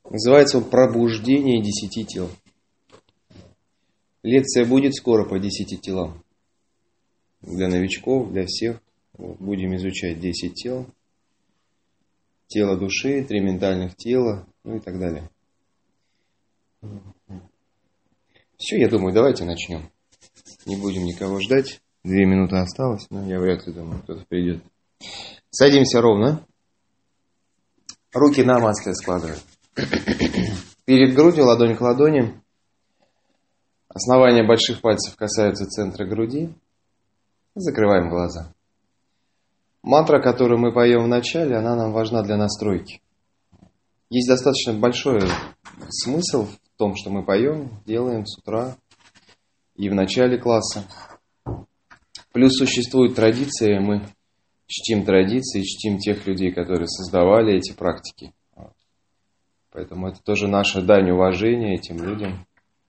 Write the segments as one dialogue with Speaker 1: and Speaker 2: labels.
Speaker 1: Называется он «Пробуждение 10 тел». Лекция будет скоро по 10 телам. Для новичков, для всех. Будем изучать 10 тел. Тело души, 3 ментальных тела, ну и так далее. Все, я думаю, давайте начнем. Не будем никого ждать. 2 минуты осталось, но я вряд ли думаю, кто-то придет. Садимся ровно. Руки на масле складываем. Перед грудью, ладонь к ладони. Основания больших пальцев касаются центра груди. Закрываем глаза. Мантра, которую мы поем в начале, она нам важна для настройки. Есть достаточно большой смысл в том, что мы поем, делаем с утра и в начале класса. Плюс существует традиция, мы чтим традиции, чтим тех людей, которые создавали эти практики. Поэтому это тоже наша дань уважения этим людям.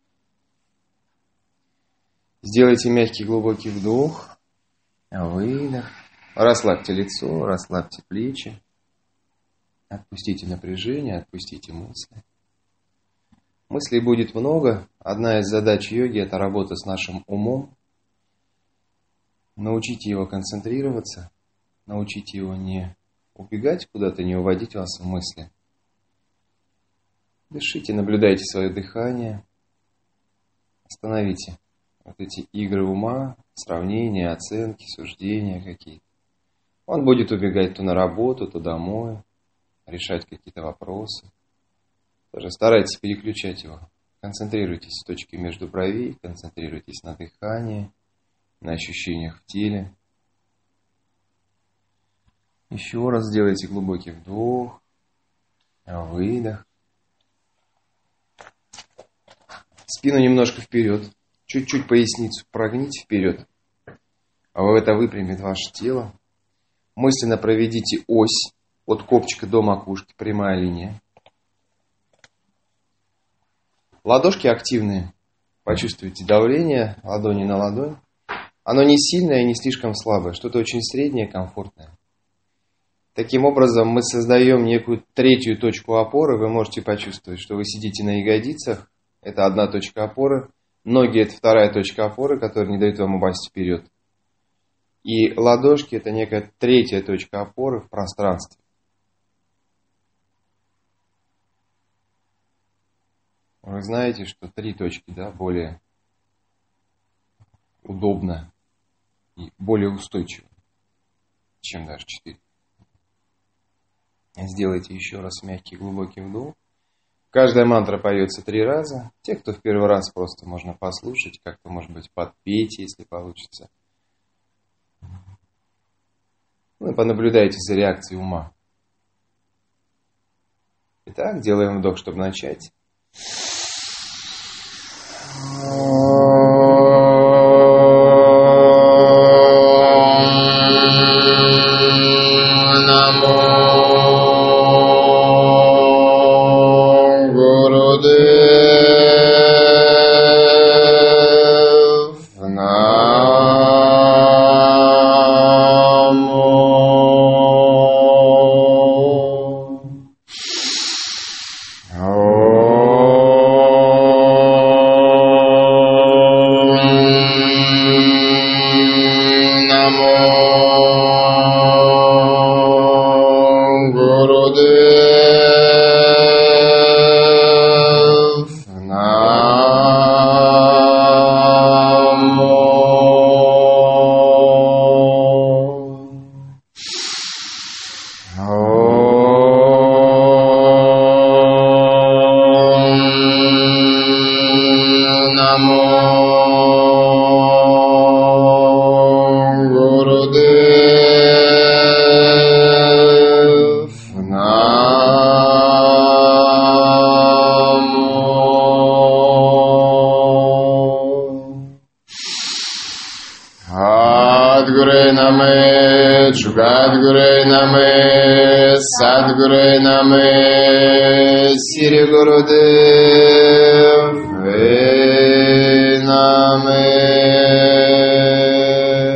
Speaker 1: Сделайте мягкий глубокий вдох, выдох. Расслабьте лицо, расслабьте плечи. Отпустите напряжение, отпустите мысли. Мыслей будет много. Одна из задач йоги – это работа с нашим умом. Научите его концентрироваться, научите его не убегать куда-то, не уводить вас в мысли. Дышите, наблюдайте свое дыхание. Остановите вот эти игры ума, сравнения, оценки, суждения какие-то. Он будет убегать то на работу, то домой, решать какие-то вопросы. Тоже старайтесь переключать его. Концентрируйтесь в точке между бровей, концентрируйтесь на дыхании, на ощущениях в теле. Еще раз сделайте глубокий вдох, выдох. Спину немножко вперед, чуть-чуть поясницу прогните вперед. А это выпрямит ваше тело. Мысленно проведите ось от копчика до макушки, прямая линия. Ладошки активные. Почувствуйте давление ладони на ладонь. Оно не сильное и не слишком слабое, что-то очень среднее, комфортное. Таким образом, мы создаем некую третью точку опоры. Вы можете почувствовать, что вы сидите на ягодицах. Это одна точка опоры. Ноги – это вторая точка опоры, которая не дает вам упасть вперед. И ладошки – это некая третья точка опоры в пространстве. Вы знаете, что 3 точки, более удобно и более устойчиво, чем даже 4. Сделайте еще раз мягкий глубокий вдох. Каждая мантра поется 3 раза. Те, кто в первый раз, просто можно послушать, как-то, может быть, подпейте, если получится. Ну и понаблюдайте за реакцией ума. Итак, делаем вдох, чтобы начать.
Speaker 2: Jugadgurui Name, Sadgurui Name, Siri Gurudev Name.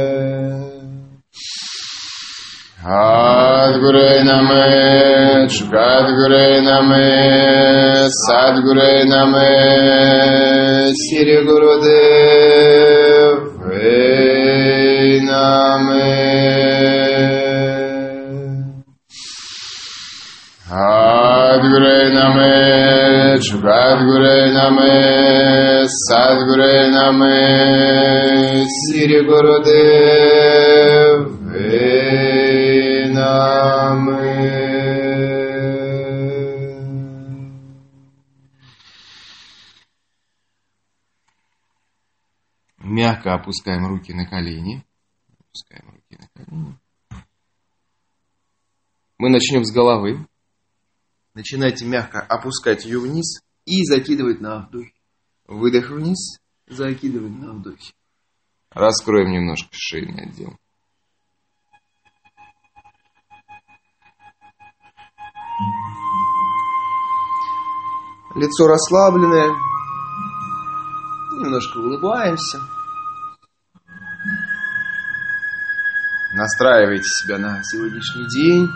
Speaker 2: Sadgurui Name, Jagadguru Name Sadguru Name Siri Gurudev Name Sadguru Name Jagadguru Name Sadguru Name Siri Gurudev Name.
Speaker 1: Мягко опускаем руки на колени. Мы начнем с головы. Начинайте мягко опускать ее вниз и закидывать на вдохе. Выдох вниз, закидывать на вдохе. Раскроем немножко шейный отдел. Лицо расслабленное. Немножко улыбаемся. Настраивайте себя на сегодняшний день.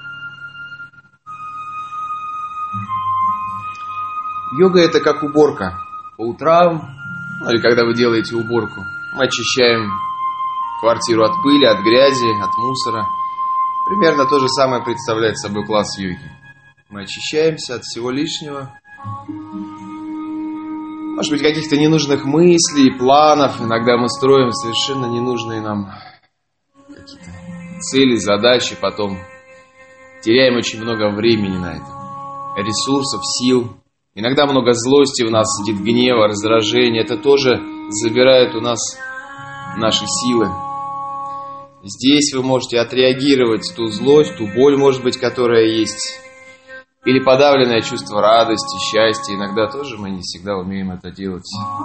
Speaker 1: Йога — это как уборка. По утрам, или когда вы делаете уборку, мы очищаем квартиру от пыли, от грязи, от мусора. Примерно то же самое представляет собой класс йоги. Мы очищаемся от всего лишнего. Может быть, каких-то ненужных мыслей, планов. Иногда мы строим совершенно ненужные нам какие-то цели, задачи. Потом теряем очень много времени на это. Ресурсов, сил. Иногда много злости в нас сидит, гнева, раздражения. Это тоже забирает у нас наши силы. Здесь вы можете отреагировать ту злость, ту боль, может быть, которая есть. Или подавленное чувство радости, счастья. Иногда тоже мы не всегда умеем это делать.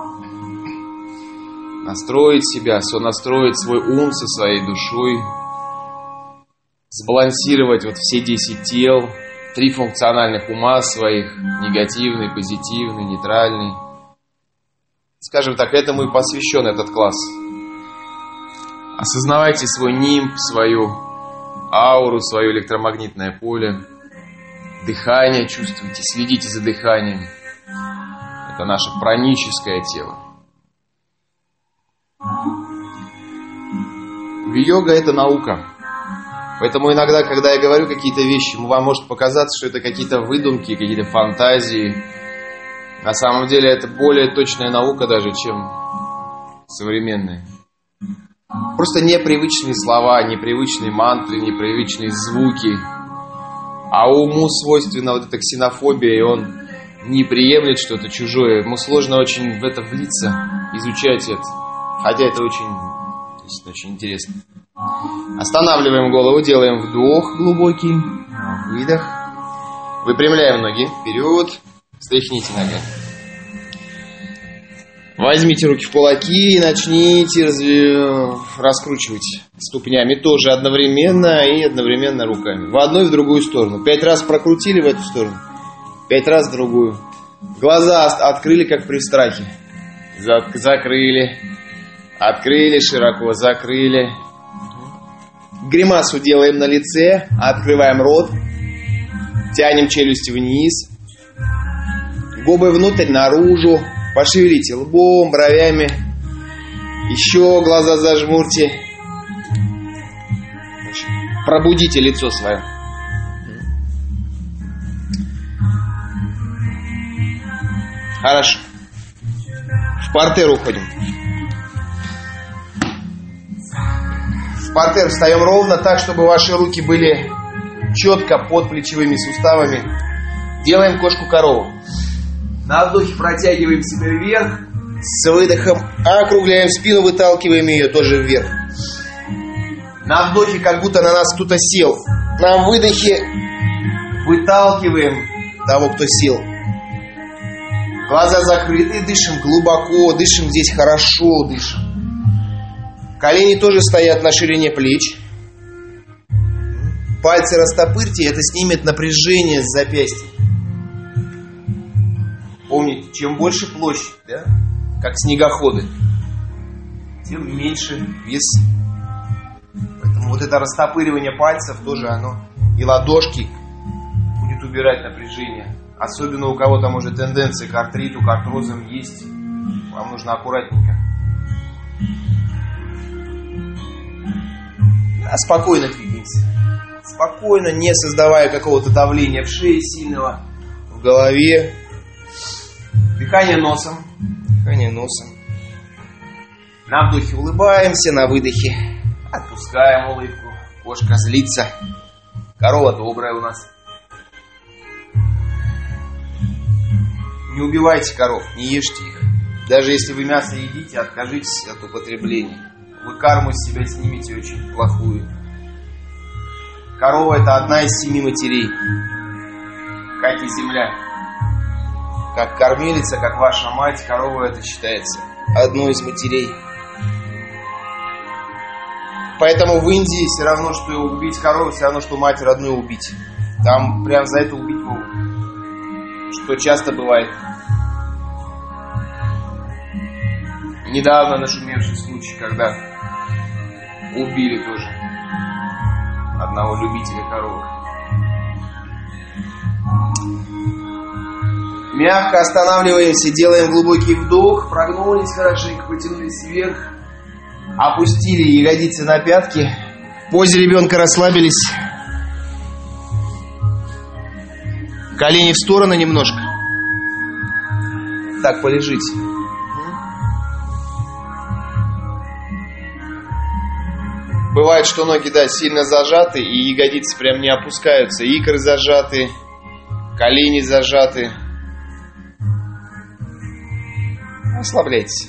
Speaker 1: Настроить себя, сонастроить свой ум со своей душой. Сбалансировать вот все 10 тел. 3 функциональных ума своих. Негативный, позитивный, нейтральный. Скажем так, этому и посвящен этот класс. Осознавайте свой нимб, свою ауру, свое электромагнитное поле. Дыхание чувствуйте, следите за дыханием. Это наше праническое тело. Йога — это наука. Поэтому иногда, когда я говорю какие-то вещи, вам может показаться, что это какие-то выдумки, какие-то фантазии. На самом деле это более точная наука даже, чем современная. Просто непривычные слова, непривычные мантры, непривычные звуки. А уму свойственна вот эта ксенофобия, и он не приемлет что-то чужое. Ему сложно очень в это влиться, изучать это. Хотя это очень интересно. Останавливаем голову, делаем вдох глубокий, выдох. Выпрямляем ноги вперед, стряхните ногами. Возьмите руки в кулаки и начните раскручивать ступнями тоже одновременно и одновременно руками. В одну и в другую сторону. 5 раз прокрутили в эту сторону, 5 раз в другую. Глаза открыли, как при страхе. Закрыли. Открыли широко, закрыли. Гримасу делаем на лице. Открываем рот. Тянем челюсти вниз. Губы внутрь, наружу. Пошевелите лбом, бровями. Еще глаза зажмурьте. Пробудите лицо свое. Хорошо. В партер уходим. В партер встаем ровно так, чтобы ваши руки были четко под плечевыми суставами. Делаем кошку-корову. На вдохе протягиваем себя вверх. С выдохом округляем спину, выталкиваем ее тоже вверх. На вдохе как будто на нас кто-то сел. На выдохе выталкиваем того, кто сел. Глаза закрыты, дышим глубоко, дышим здесь хорошо, дышим. Колени тоже стоят на ширине плеч. Пальцы растопырьте, это снимет напряжение с запястья. Помните, чем больше площадь, да, как снегоходы, тем меньше вес. Поэтому вот это растопыривание пальцев тоже оно, и ладошки будет убирать напряжение. Особенно у кого-то может тенденция к артриту, к артрозам есть. Вам нужно аккуратненько. Спокойно двигаемся. Спокойно, не создавая какого-то давления в шее сильного, в голове. Дыхание носом. Дыхание носом. На вдохе улыбаемся, на выдохе отпускаем улыбку. Кошка злится. Корова добрая у нас. Не убивайте коров, не ешьте их. Даже если вы мясо едите, откажитесь от употребления. Вы карму с себя снимете очень плохую. Корова — это одна из 7 матерей, как и земля. Как кормилица, как ваша мать, корова — это считается одной из матерей. Поэтому в Индии все равно, что убить корову, все равно, что мать родную убить. Там прям за это убить могут. Что часто бывает. Недавно нашумевший случай, когда убили тоже одного любителя коровок. Мягко останавливаемся, делаем глубокий вдох, прогнулись хорошенько, потянулись вверх, опустили ягодицы на пятки, в позе ребенка расслабились, колени в стороны немножко. Так, полежите. Бывает, что ноги, да, сильно зажаты, и ягодицы прям не опускаются. Икры зажаты, колени зажаты. Расслабляйтесь.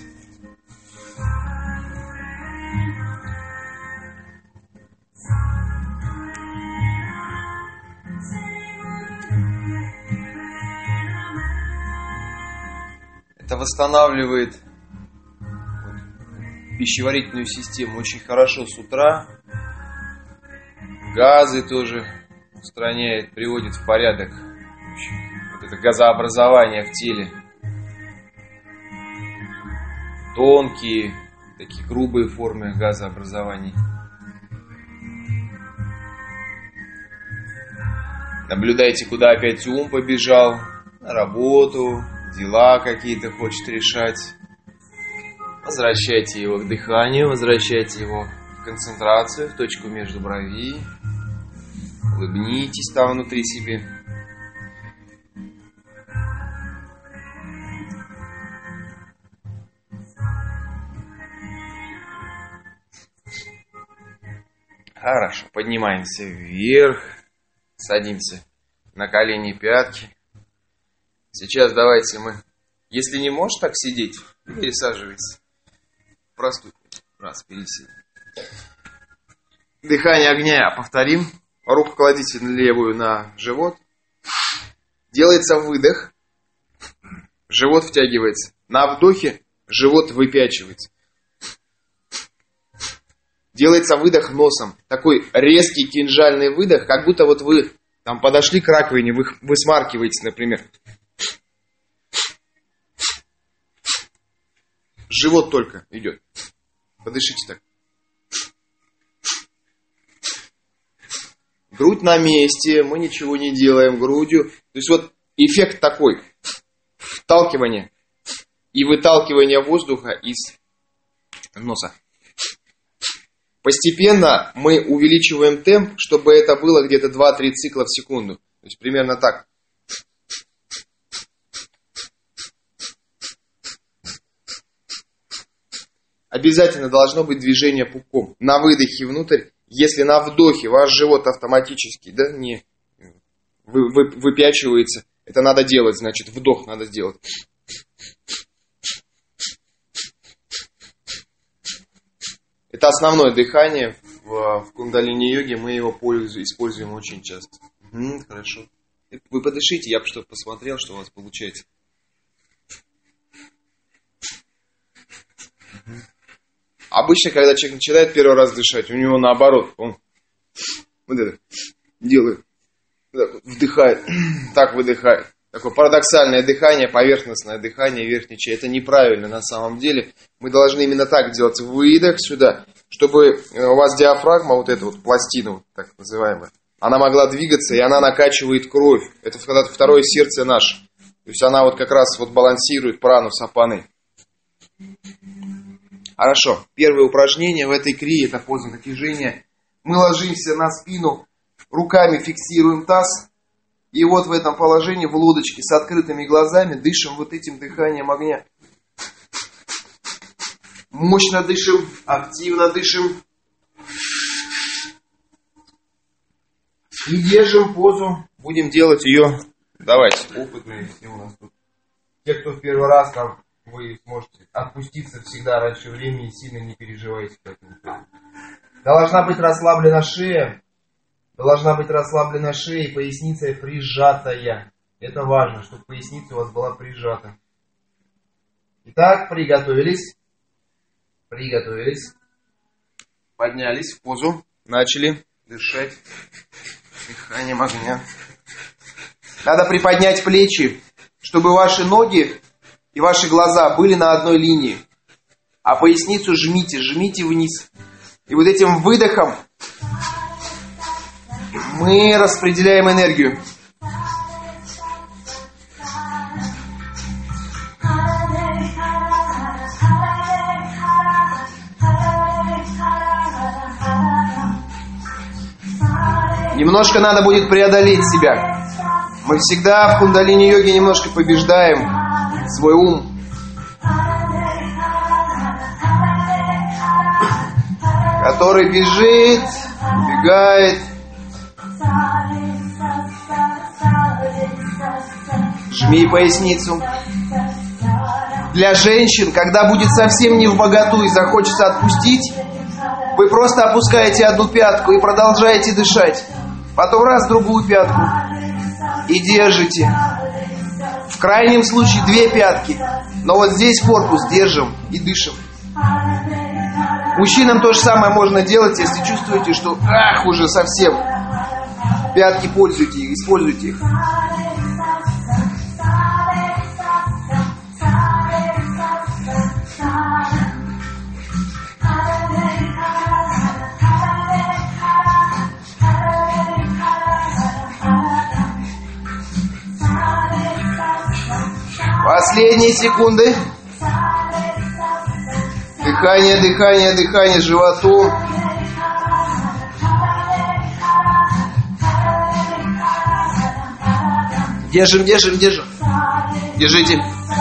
Speaker 1: Это восстанавливает пищеварительную систему очень хорошо с утра. Газы тоже устраняет, приводит в порядок. Вот это газообразование в теле. Тонкие, такие грубые формы газообразований. Наблюдайте, куда опять ум побежал. На работу, дела какие-то хочет решать. Возвращайте его к дыханию, возвращайте его в концентрацию, в точку между бровей. Улыбнитесь там внутри себе. Хорошо, поднимаемся вверх, садимся на колени и пятки. Сейчас давайте мы, если не можешь так сидеть, пересаживайтесь. Простую. Раз, пересели. Дыхание огня повторим. Руку кладите левую на живот. Делается выдох. Живот втягивается. На вдохе живот выпячивается. Делается выдох носом. Такой резкий кинжальный выдох, как будто вот вы там подошли к раковине, вы высмаркиваетесь, например. Живот только идет. Подышите так. Грудь на месте, мы ничего не делаем грудью. То есть вот эффект такой. Вталкивание и выталкивание воздуха из носа. Постепенно мы увеличиваем темп, чтобы это было где-то 2-3 цикла в секунду. То есть примерно так. Обязательно должно быть движение пупком. На выдохе внутрь. Если на вдохе ваш живот автоматически не выпячивается, это надо делать, значит вдох надо сделать. Это основное дыхание в кундалини-йоге, мы его используем очень часто. Хорошо. Вы подышите, я бы что-то посмотрел, что у вас получается. Обычно, когда человек начинает первый раз дышать, у него наоборот, он вот это делает, вдыхает, так выдыхает. Такое парадоксальное дыхание, поверхностное дыхание, верхней части. Это неправильно на самом деле. Мы должны именно так делать. Выдох сюда, чтобы у вас диафрагма, вот эта вот пластина, вот так называемая, она могла двигаться, и она накачивает кровь. Это второе сердце наше. То есть она вот как раз вот балансирует прану с апаной. Хорошо. Первое упражнение в этой крие, это поза натяжения. Мы ложимся на спину, руками фиксируем таз. И вот в этом положении, в лодочке, с открытыми глазами, дышим вот этим дыханием огня. Мощно дышим, активно дышим. И держим позу. Будем делать ее. Давайте, опытные все у нас тут. Те, кто в первый раз, там, вы сможете отпуститься всегда раньше времени и сильно не переживайте по этому поводу. Должна быть расслаблена шея. Должна быть расслаблена шея и поясница прижатая. Это важно, чтобы поясница у вас была прижата. Итак, приготовились. Приготовились. Поднялись в позу. Начали дышать дыханием огня. Надо приподнять плечи, чтобы ваши ноги и ваши глаза были на одной линии. А поясницу жмите, жмите вниз. И вот этим выдохом мы распределяем энергию. Немножко надо будет преодолеть себя. Мы всегда в кундалини-йоге немножко побеждаем свой ум. Который бежит, бегает. Жми поясницу. Для женщин, когда будет совсем не вбоготу и захочется отпустить, вы просто опускаете одну пятку и продолжаете дышать. Потом раз, другую пятку. И держите. В крайнем случае 2 пятки. Но вот здесь корпус держим и дышим. Мужчинам то же самое можно делать, если чувствуете, что уже совсем. Пятки пользуйте их, используйте их. Последние секунды. Дыхание, дыхание, дыхание животу. Держим, держим, держим. Держите.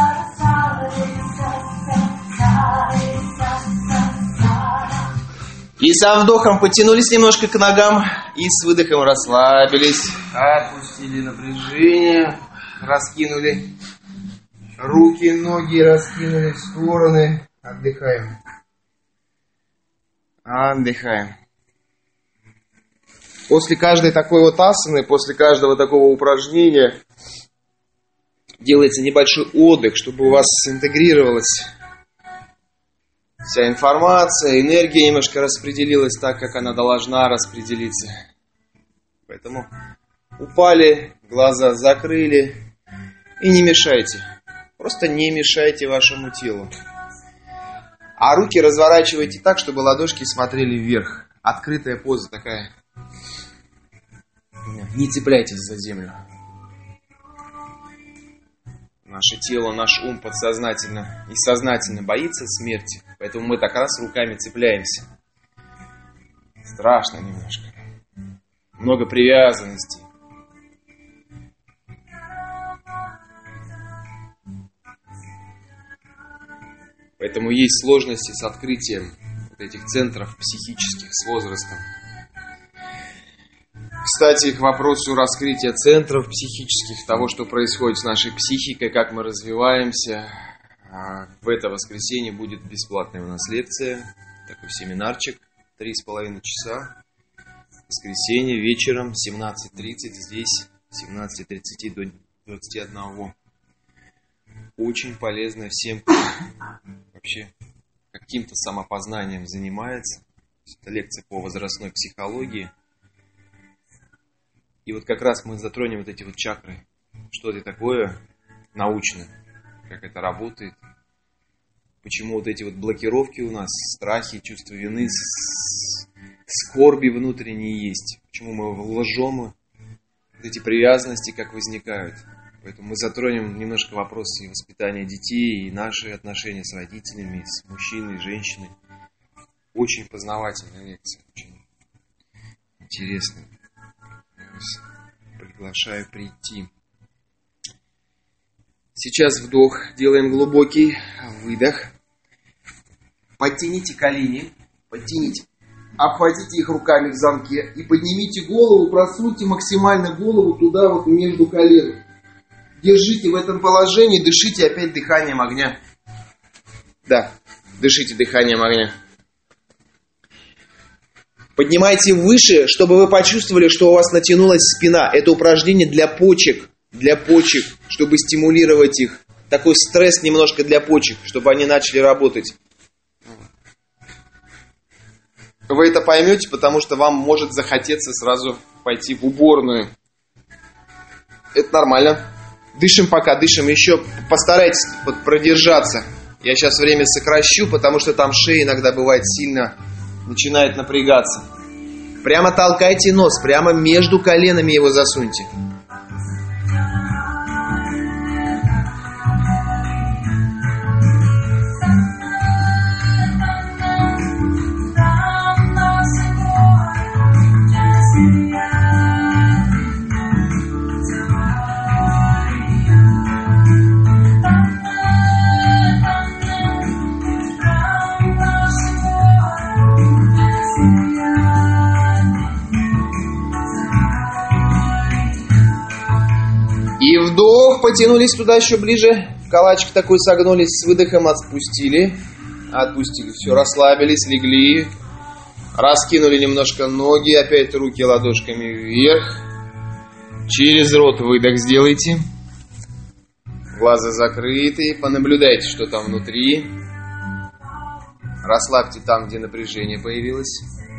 Speaker 1: И со вдохом потянулись немножко к ногам. И с выдохом расслабились. Отпустили напряжение. Раскинули. Руки, ноги раскинули в стороны. Отдыхаем. Отдыхаем. После каждой такой вот асаны, после каждого такого упражнения делается небольшой отдых, чтобы у вас интегрировалась вся информация, энергия немножко распределилась так, как она должна распределиться. Поэтому упали, глаза закрыли и не мешайте. Просто не мешайте вашему телу. А руки разворачивайте так, чтобы ладошки смотрели вверх. Открытая поза такая. Не цепляйтесь за землю. Наше тело, наш ум подсознательно и сознательно боится смерти. Поэтому мы так раз руками цепляемся. Страшно немножко. Много привязанностей. Поэтому есть сложности с открытием вот этих центров психических с возрастом. Кстати, к вопросу раскрытия центров психических, того, что происходит с нашей психикой, как мы развиваемся, в это воскресенье будет бесплатная у нас лекция, такой семинарчик, 3,5 часа. Воскресенье вечером, 17:30 здесь, 17:30 до 21. Очень полезно всем, кто вообще каким-то самопознанием занимается. Это лекция по возрастной психологии. И вот как раз мы затронем вот эти вот чакры. Что это такое научно, как это работает. Почему вот эти вот блокировки у нас, страхи, чувство вины скорби внутренние есть, почему мы лжем, вот эти привязанности как возникают. Поэтому мы затронем немножко вопросы воспитания детей, и наши отношения с родителями, с мужчиной, женщиной. Очень познавательная лекция, очень интересная. Приглашаю прийти. Сейчас вдох, делаем глубокий выдох. Подтяните колени, подтяните. Обхватите их руками в замке и поднимите голову, просуньте максимально голову туда вот между колен. Держите в этом положении, дышите опять дыханием огня. Да, дышите дыханием огня. Поднимайте выше, чтобы вы почувствовали, что у вас натянулась спина. Это упражнение для почек, чтобы стимулировать их. Такой стресс немножко для почек, чтобы они начали работать. Вы это поймете, потому что вам может захотеться сразу пойти в уборную. Это нормально. Дышим пока, дышим. Еще постарайтесь продержаться. Я сейчас время сокращу, потому что там шея иногда бывает сильно начинает напрягаться. Прямо толкайте нос, прямо между коленами его засуньте. И вдох, потянулись туда еще ближе, в калачик такой согнулись, с выдохом отпустили, все, расслабились, легли, раскинули немножко ноги, опять руки ладошками вверх, через рот выдох сделайте, глаза закрыты, понаблюдайте, что там внутри, расслабьте там, где напряжение появилось.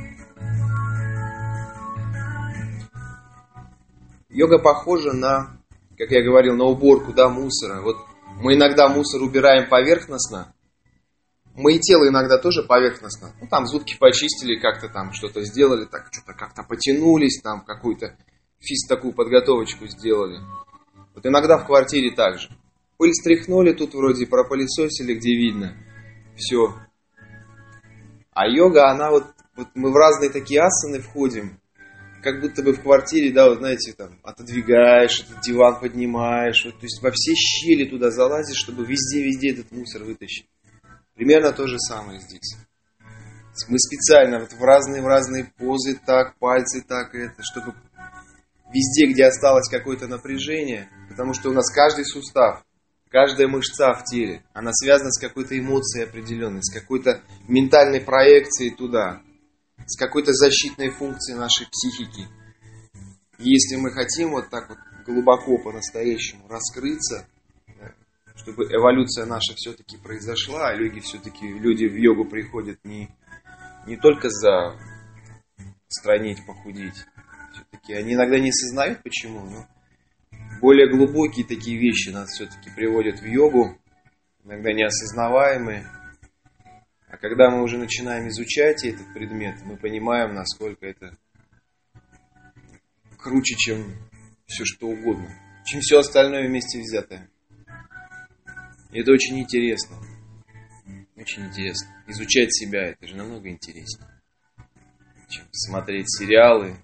Speaker 1: Йога похожа на, как я говорил, на уборку, да, мусора. Вот мы иногда мусор убираем поверхностно. Мы и тело иногда тоже поверхностно. Ну, там зубки почистили, как-то там что-то сделали, так что-то как-то потянулись, там какую-то такую подготовочку сделали. Вот иногда в квартире так же. Пыль стряхнули, тут вроде пропылесосили, где видно. Все. А йога, она вот мы в разные такие асаны входим. Как будто бы в квартире, да, вот знаете, там, отодвигаешь, этот диван поднимаешь, вот, то есть во все щели туда залазишь, чтобы везде этот мусор вытащить. Примерно то же самое здесь. Мы специально вот в разные позы так, пальцы так, это, чтобы везде, где осталось какое-то напряжение, потому что у нас каждый сустав, каждая мышца в теле, она связана с какой-то эмоцией определенной, с какой-то ментальной проекцией туда, с какой-то защитной функцией нашей психики. И если мы хотим вот так вот глубоко по-настоящему раскрыться, чтобы эволюция наша все-таки произошла, а люди в йогу приходят не только за странить, похудеть. Все-таки они иногда не осознают почему, но более глубокие такие вещи нас все-таки приводят в йогу, иногда неосознаваемые. А когда мы уже начинаем изучать этот предмет, мы понимаем, насколько это круче, чем все что угодно, чем все остальное вместе взятое. И это очень интересно. Очень интересно. Изучать себя, это же намного интереснее, чем смотреть сериалы,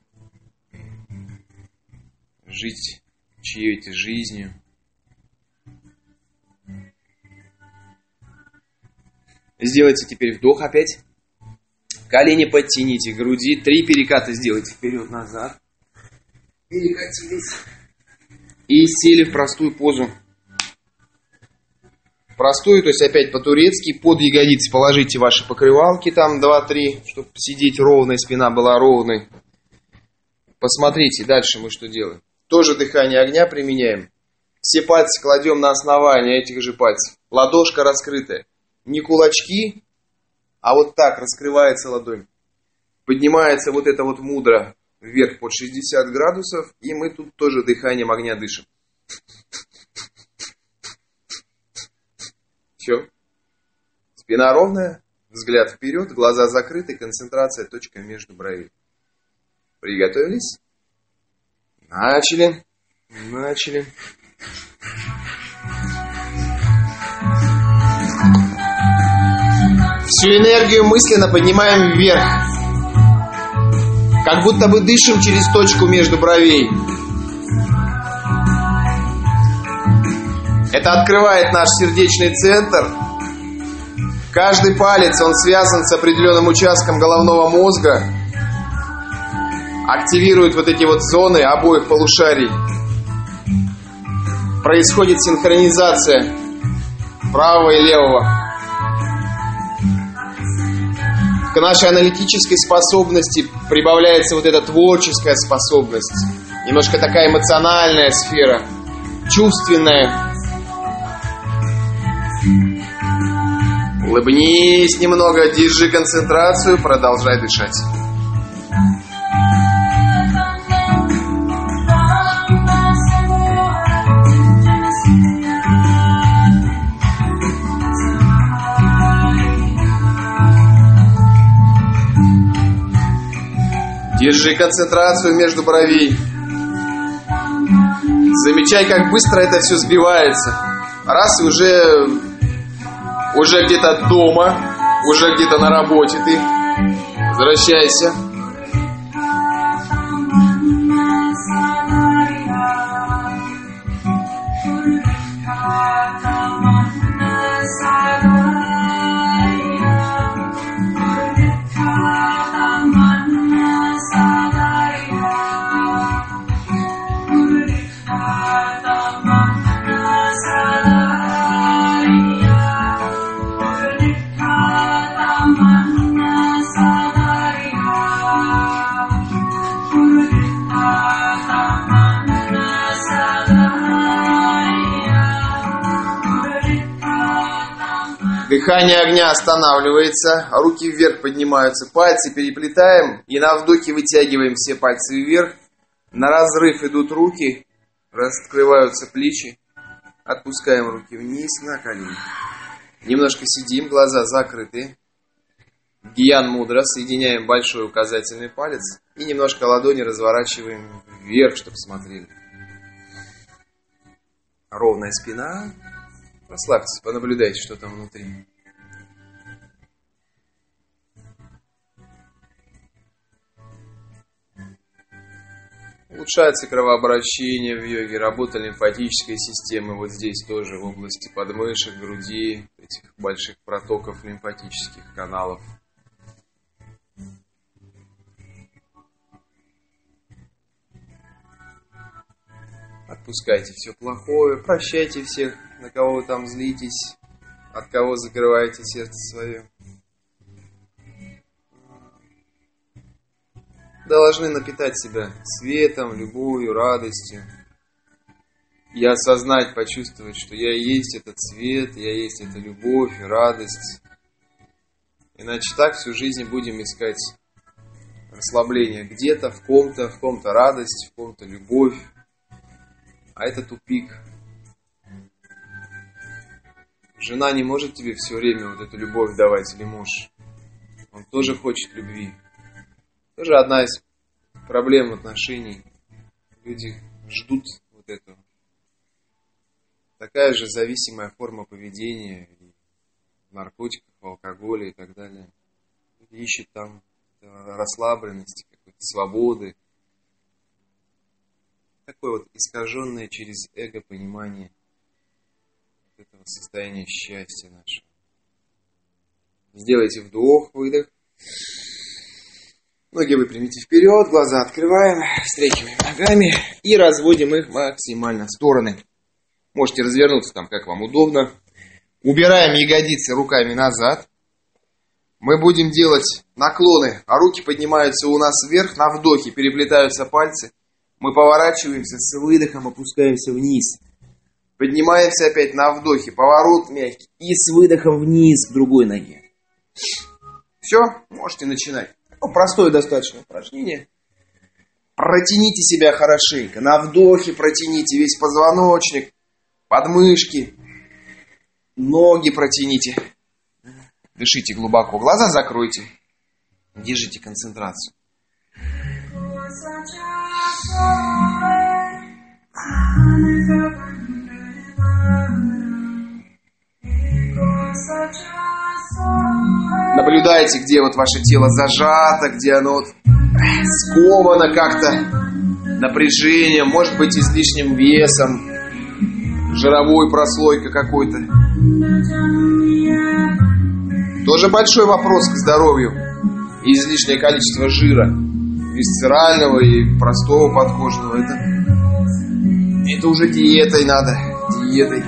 Speaker 1: жить чьей-то жизнью. Сделайте теперь вдох опять. Колени подтяните к груди. 3 переката сделайте вперед-назад. Перекатились. И сели в простую позу. Простую, то есть опять по-турецки. Под ягодицы положите ваши покрывалки, там 2-3, чтобы сидеть ровно, спина была ровной. Посмотрите, дальше мы что делаем. Тоже дыхание огня применяем. Все пальцы кладем на основание этих же пальцев. Ладошка раскрытая. Не кулачки, а вот так раскрывается ладонь. Поднимается вот это вот мудра вверх под 60 градусов. И мы тут тоже дыханием огня дышим. Все. Спина ровная, Взгляд вперед, глаза закрыты, концентрация, точка между бровей. Приготовились? Начали. Всю энергию мысленно поднимаем вверх. Как будто бы дышим через точку между бровей. Это открывает наш сердечный центр. Каждый палец, он связан с определенным участком головного мозга. Активирует вот эти вот зоны обоих полушарий. Происходит синхронизация правого и левого. К нашей аналитической способности прибавляется вот эта творческая способность. Немножко такая эмоциональная сфера, чувственная. Улыбнись немного, держи концентрацию, продолжай дышать. Держи концентрацию между бровей. Замечай, как быстро это все сбивается. Раз и уже где-то дома, уже где-то на работе ты. Возвращайся. Дыхание огня останавливается, руки вверх поднимаются, пальцы переплетаем и на вдохе вытягиваем все пальцы вверх. На разрыв идут руки, раскрываются плечи, отпускаем руки вниз на колени. Немножко сидим, глаза закрыты. Гьян мудра, соединяем большой указательный палец и немножко ладони разворачиваем вверх, чтобы смотрели. Ровная спина. Расслабьтесь, понаблюдайте, что там внутри. Улучшается кровообращение в йоге, работа лимфатической системы вот здесь тоже, в области подмышек, груди, этих больших протоков лимфатических каналов. Отпускайте все плохое, прощайте всех, на кого вы там злитесь, от кого закрываете сердце свое. Должны напитать себя светом, любовью, радостью. И осознать, почувствовать, что я и есть этот свет, я есть эта любовь и радость. Иначе так всю жизнь будем искать расслабление где-то, в ком-то радость, в ком-то любовь. А это тупик. Жена не может тебе все время вот эту любовь давать, или муж. Он тоже хочет любви. Тоже одна из проблем отношений. Люди ждут вот этого. Такая же зависимая форма поведения в наркотиках, в алкоголе и так далее. Люди ищут там расслабленности, какой-то свободы. Такое вот искаженное через эго понимание этого состояния счастья нашего. Сделайте вдох, выдох. Ноги выпрямите вперед, глаза открываем, встряхиваем ногами и разводим их максимально в стороны. Можете развернуться там, как вам удобно. Убираем ягодицы руками назад. Мы будем делать наклоны, а руки поднимаются у нас вверх, на вдохе переплетаются пальцы. Мы поворачиваемся, с выдохом опускаемся вниз. Поднимаемся опять на вдохе, поворот мягкий. И с выдохом вниз к другой ноге. Все, можете начинать. Простое достаточно упражнение. Протяните себя хорошенько. На вдохе протяните весь позвоночник, подмышки. Ноги протяните. Дышите глубоко. Глаза закройте. Держите концентрацию. Наблюдайте, где вот ваше тело зажато, где оно вот сковано как-то напряжением, может быть, излишним весом, жировой прослойкой какой-то. Тоже большой вопрос к здоровью. Излишнее количество жира, висцерального и простого подкожного. Это уже диетой надо, диетой.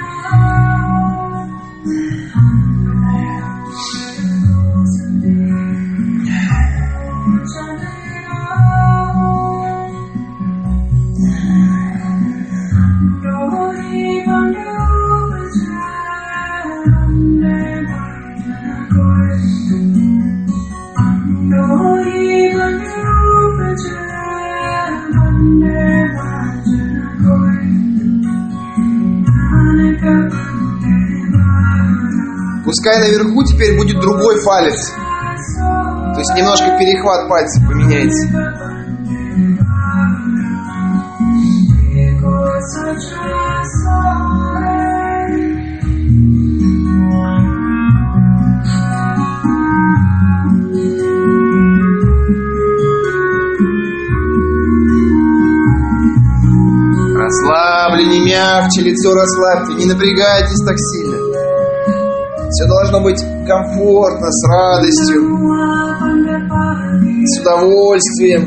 Speaker 1: Пускай наверху теперь будет другой палец. То есть немножко перехват пальцев поменяется. Расслабли, не мягче, лицо расслабьте, не напрягайтесь так сильно. Все должно быть комфортно, с радостью, с удовольствием.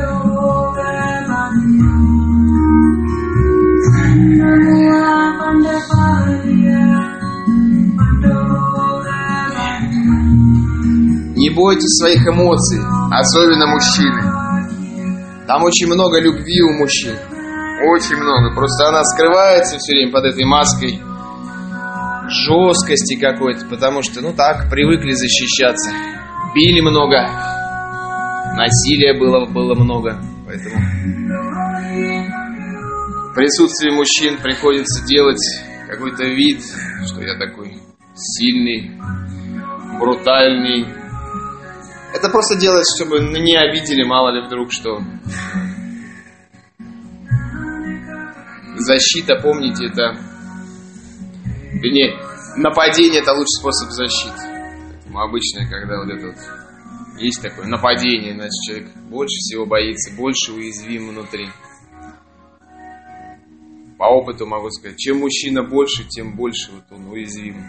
Speaker 1: Не бойтесь своих эмоций, особенно мужчины. Там очень много любви у мужчин. Очень много. Просто она скрывается все время под этой маской жесткости какой-то, потому что, так, привыкли защищаться. Били много, насилия было много, поэтому в присутствии мужчин приходится делать какой-то вид, что я такой сильный, брутальный. Это просто делать, чтобы не обидели, мало ли вдруг что. Защита, помните, это... Вернее, нападение – это лучший способ защиты. Поэтому обычно, когда вот это вот есть такое нападение, значит, человек больше всего боится, больше уязвим внутри. По опыту могу сказать, чем мужчина больше, тем больше вот он уязвим.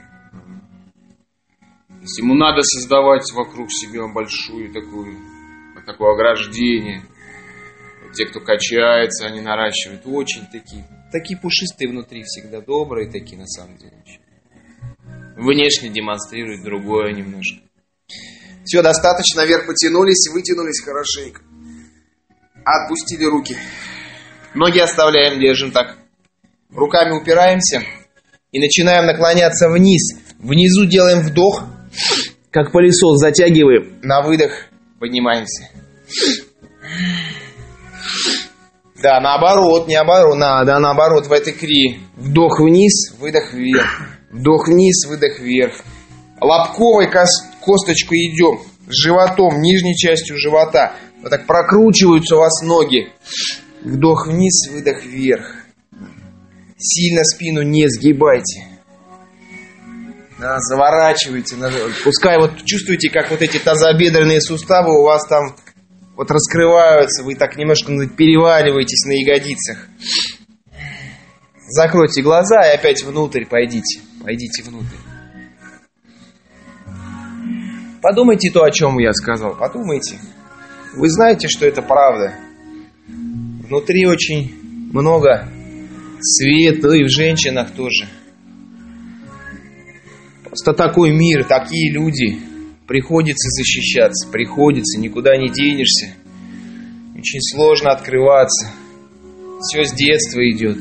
Speaker 1: То есть ему надо создавать вокруг себя большую такое ограждение. Те, кто качается, они наращивают очень такие пушистые внутри всегда, добрые такие на самом деле. Внешне демонстрируют другое немножко. Все, достаточно, наверх потянулись, вытянулись хорошенько. Отпустили руки. Ноги оставляем, держим так. Руками упираемся и начинаем наклоняться вниз. Внизу делаем вдох, как пылесос, затягиваем. На выдох поднимаемся. Да, наоборот, наоборот, в этой кри. Вдох вниз, выдох вверх. Вдох вниз, выдох вверх. Лобковой косточкой идем. С животом, нижней частью живота. Вот так прокручиваются у вас ноги. Вдох вниз, выдох вверх. Сильно спину не сгибайте. Да, заворачивайте. Пускай вот чувствуете, как вот эти тазобедренные суставы у вас там вот раскрываются, вы так немножко переваливаетесь на ягодицах. Закройте глаза и опять внутрь пойдите. Пойдите внутрь. Подумайте то, о чем я сказал. Подумайте. Вы знаете, что это правда. Внутри очень много света, и в женщинах тоже. Просто такой мир, такие люди. Приходится защищаться, приходится, никуда не денешься. Очень сложно открываться. Все с детства идет.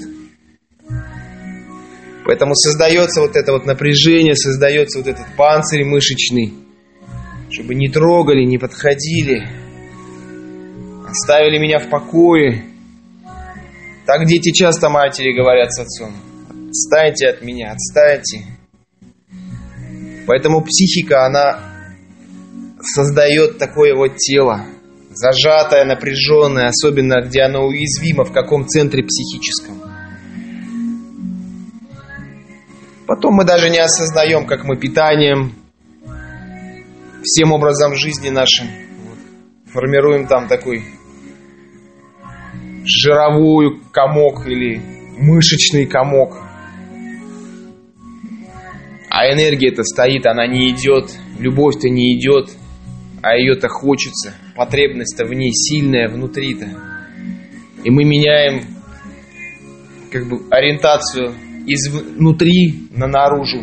Speaker 1: Поэтому создается вот это вот напряжение, создается вот этот панцирь мышечный, чтобы не трогали, не подходили, оставили меня в покое. Так дети часто матери говорят с отцом: отстаньте от меня, отстаньте. Поэтому психика, она создает такое вот тело, зажатое, напряженное, особенно где оно уязвимо, в каком центре психическом. Потом мы даже не осознаем, как мы питанием, всем образом жизни нашим формируем там такой жировой комок или мышечный комок. А энергия-то стоит, она не идет, любовь-то не идет, а ее-то хочется, потребность-то в ней сильная внутри-то. И мы меняем как бы ориентацию изнутри на наружу.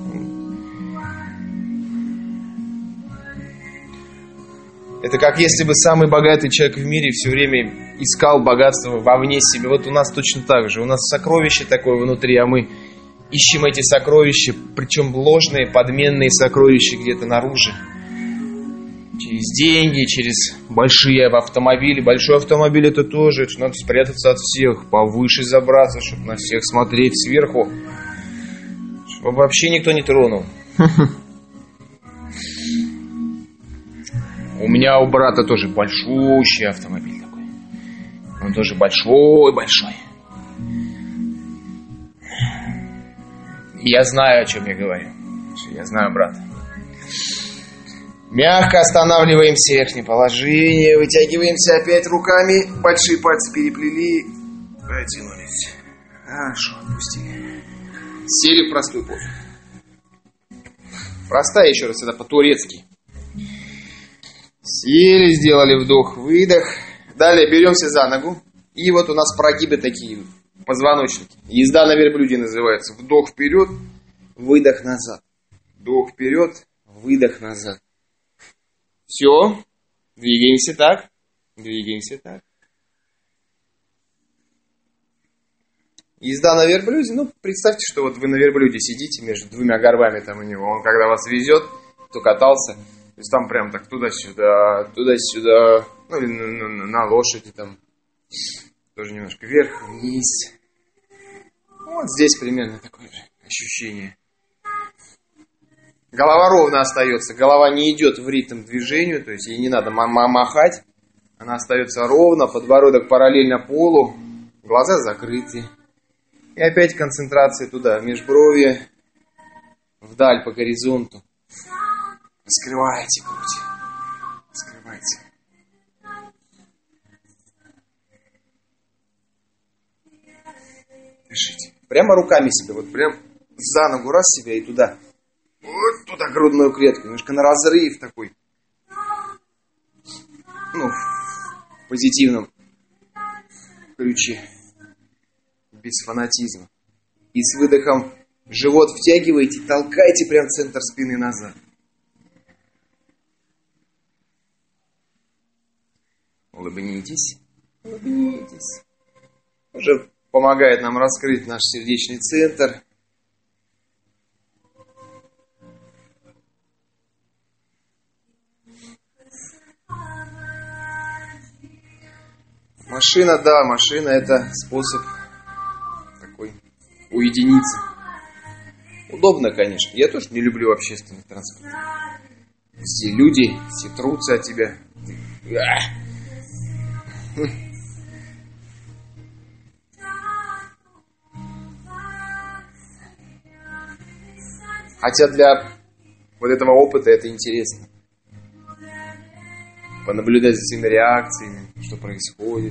Speaker 1: Это как если бы самый богатый человек в мире все время искал богатство вовне себя. Вот у нас точно так же. У нас сокровище такое внутри, а мы ищем эти сокровища, причем ложные, подменные сокровища где-то наружу. Через деньги, через большие автомобили. Большой автомобиль это тоже, это надо спрятаться от всех, повыше забраться, чтобы на всех смотреть сверху, чтобы вообще никто не тронул. У меня у брата тоже большущий автомобиль такой. Он тоже большой-большой. Я знаю, о чем я говорю. Я знаю брата. Мягко останавливаемся, верхнее положение, вытягиваемся опять руками, большие пальцы переплели, протянулись. Хорошо, отпустили. Сели в простую позу. Простая, еще раз, это по-турецки. Сели, сделали вдох-выдох. Далее беремся за ногу. И вот у нас прогибы такие, позвоночники. Езда на верблюде называется. Вдох вперед, выдох назад. Вдох вперед, выдох назад. Все. Двигаемся так. Двигаемся так. Езда на верблюде. Ну, представьте, что вот вы на верблюде сидите между двумя горбами там у него. Он когда вас везет, кто катался, то есть там прям так туда-сюда, туда-сюда. Ну, или на лошади там. Тоже немножко вверх-вниз. Вот здесь примерно такое же ощущение. Голова ровно остается. Голова не идет в ритм движению, то есть ей не надо махать. Она остается ровно, подбородок параллельно полу, глаза закрыты. И опять концентрация туда, в межбровье, вдаль по горизонту. Раскрывайте грудь. Раскрывайте. Дышите. Прямо руками себе, вот прям за ногу раз себя и туда. Вот туда грудную клетку, немножко на разрыв такой. Ну, в позитивном ключе. Без фанатизма. И с выдохом живот втягиваете, толкайте прям центр спины назад. Улыбнитесь. Улыбнитесь. Уже помогает нам раскрыть наш сердечный центр. Машина, да, машина это способ такой уединиться. Удобно, конечно. Я тоже не люблю общественный транспорт. Все люди, все трутся от тебя. Хотя для вот этого опыта это интересно. Понаблюдать за своими реакциями, что происходит.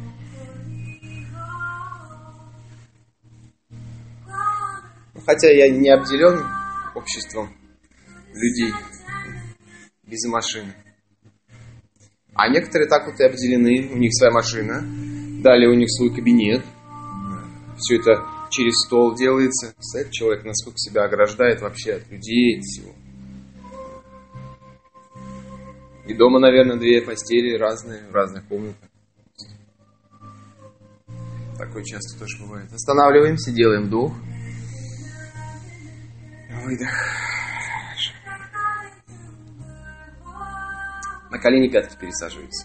Speaker 1: Хотя я не обделен обществом людей без машины. А некоторые так вот и обделены. У них своя машина. Далее у них свой кабинет. Все это через стол делается. Представляете, человек насколько себя ограждает вообще от людей, от всего. И дома, наверное, две постели разные, в разных комнатах. Такое часто тоже бывает. Останавливаемся, делаем вдох. Выдох. На колени пятки пересаживайтесь.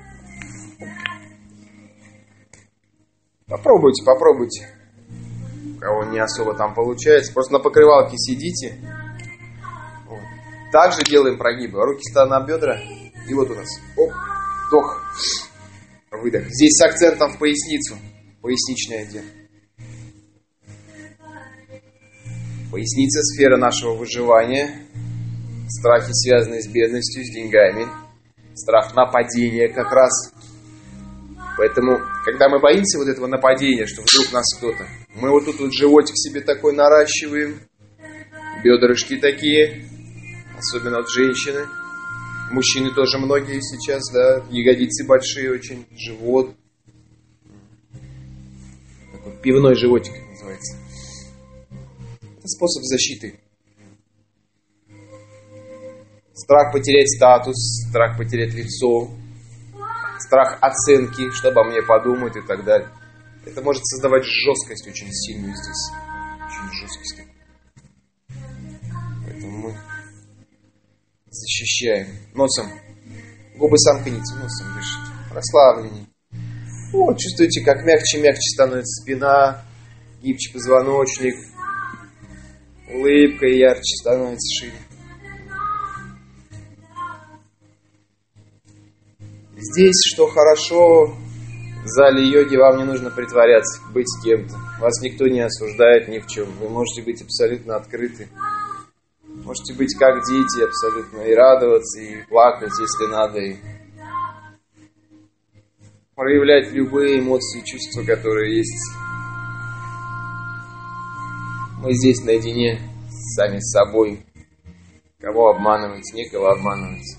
Speaker 1: Попробуйте, попробуйте. У кого не особо там получается. Просто на покрывалке сидите. Также делаем прогибы. Руки ставим на бедра. И вот у нас. Оп, вдох, выдох. Здесь с акцентом в поясницу. Поясничный отдел. Поясница — сфера нашего выживания. Страхи, связанные с бедностью, с деньгами. Страх нападения как раз. Поэтому, когда мы боимся вот этого нападения, что вдруг нас кто-то, мы вот тут вот животик себе такой наращиваем, бедрышки такие, особенно от женщины. Мужчины тоже многие сейчас, да, ягодицы большие очень, живот. Такой пивной животик называется. Это способ защиты. Страх потерять статус, страх потерять лицо, страх оценки, что обо мне подумают и так далее. Это может создавать жесткость очень сильную здесь. Очень жесткость. Поэтому мы защищаем. Носом. Губы сомкните, носом дышите. Расслабленнее. Вот, чувствуете, как мягче-мягче становится спина, гибче позвоночник. Улыбка ярче становится шире. Здесь, что хорошо, в зале йоги вам не нужно притворяться, быть кем-то. Вас никто не осуждает ни в чем. Вы можете быть абсолютно открыты. Можете быть как дети абсолютно. И радоваться, и плакать, если надо. И проявлять любые эмоции и чувства, которые есть. Мы здесь наедине сами с собой. Кого обманывать, некого обманывать.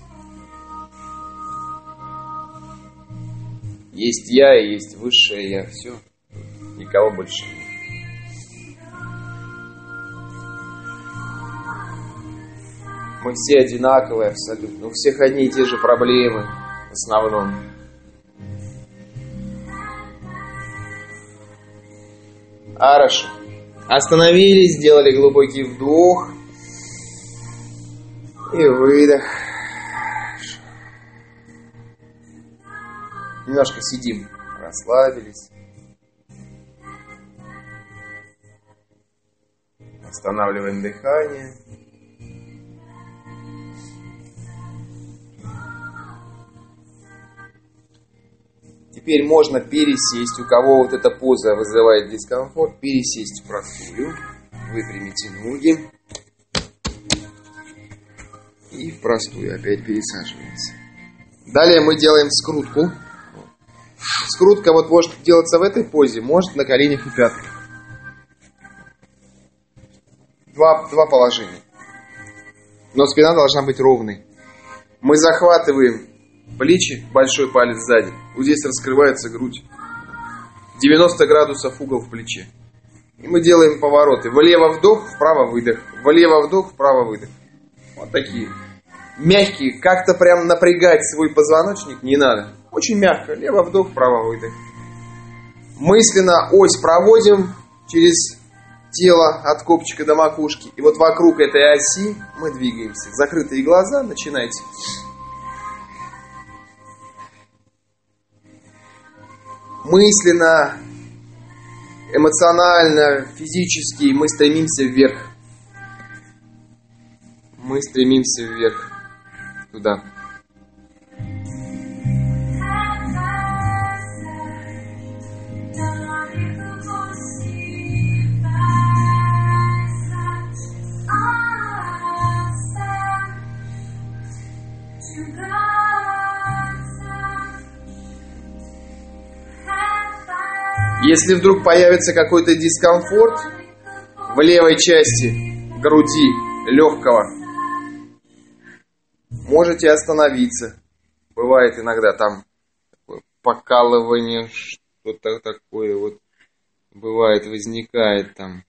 Speaker 1: Есть я и есть высшее я. Все. Никого больше нет. Мы все одинаковые абсолютно. У всех одни и те же проблемы в основном. Хорошо. Остановились, сделали глубокий вдох и выдох. Немножко сидим, расслабились. Останавливаем дыхание. Теперь можно пересесть. У кого вот эта поза вызывает дискомфорт, пересесть в простую. Выпрямите ноги. И в простую опять пересаживаемся. Далее мы делаем скрутку. Скрутка вот может делаться в этой позе, может на коленях и пятках. Два положения. Но спина должна быть ровной. Мы захватываем плечи, большой палец сзади. Вот здесь раскрывается грудь. 90 градусов угол в плече. И мы делаем повороты. Влево вдох, вправо выдох. Влево вдох, вправо выдох. Вот такие. Мягкие. Как-то прям напрягать свой позвоночник не надо. Очень мягко. Лево вдох, вправо выдох. Мысленно ось проводим через тело от копчика до макушки. И вот вокруг этой оси мы двигаемся. Закрытые глаза. Начинайте. Мысленно, эмоционально, физически мы стремимся вверх. Мы стремимся вверх. Туда. Если вдруг появится какой-то дискомфорт в левой части груди, легкого, можете остановиться. Бывает иногда там такое покалывание, что-то такое вот бывает, возникает там.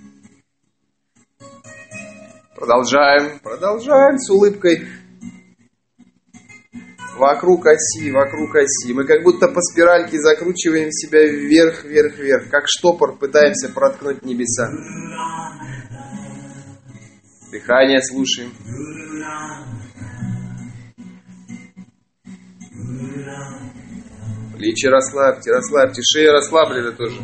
Speaker 1: Продолжаем с улыбкой. Вокруг оси. Мы как будто по спиральке закручиваем себя вверх, вверх, вверх. Как штопор пытаемся проткнуть небеса. Дыхание слушаем. Плечи расслабьте. Шея расслаблена тоже.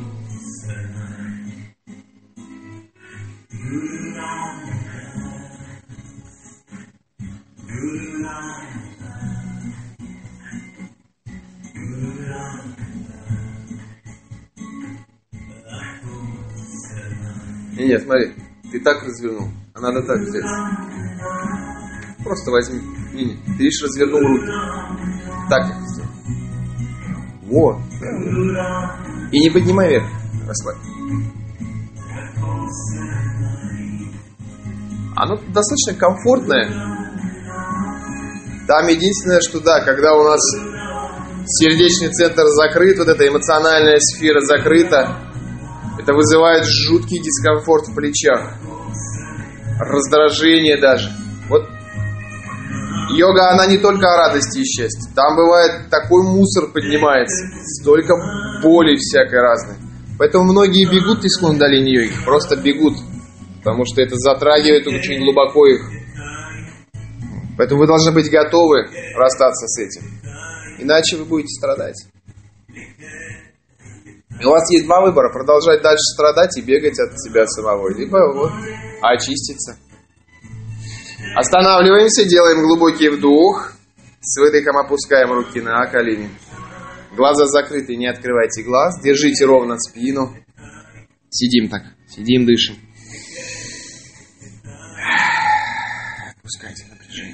Speaker 1: Нет, смотри, ты так развернул, а надо так взять. Просто возьми. Не, ты лишь развернул руки. Так их сделай. Вот. И не поднимай вверх. Расслабь. Оно достаточно комфортное. Там единственное, что да, когда у нас сердечный центр закрыт, вот эта эмоциональная сфера закрыта, это вызывает жуткий дискомфорт в плечах. Раздражение даже. Вот йога, она не только о радости и счастье. Там бывает такой мусор поднимается. Столько боли всякой разной. Поэтому многие бегут из кундалини йоги. Просто бегут. Потому что это затрагивает очень глубоко их. Поэтому вы должны быть готовы расстаться с этим. Иначе вы будете страдать. И у вас есть два выбора. Продолжать дальше страдать и бегать от себя самого. Либо вот очиститься. Останавливаемся, делаем глубокий вдох. С выдохом опускаем руки на колени. Глаза закрыты, не открывайте глаз. Держите ровно спину. Сидим так. Сидим, дышим. Отпускайте напряжение.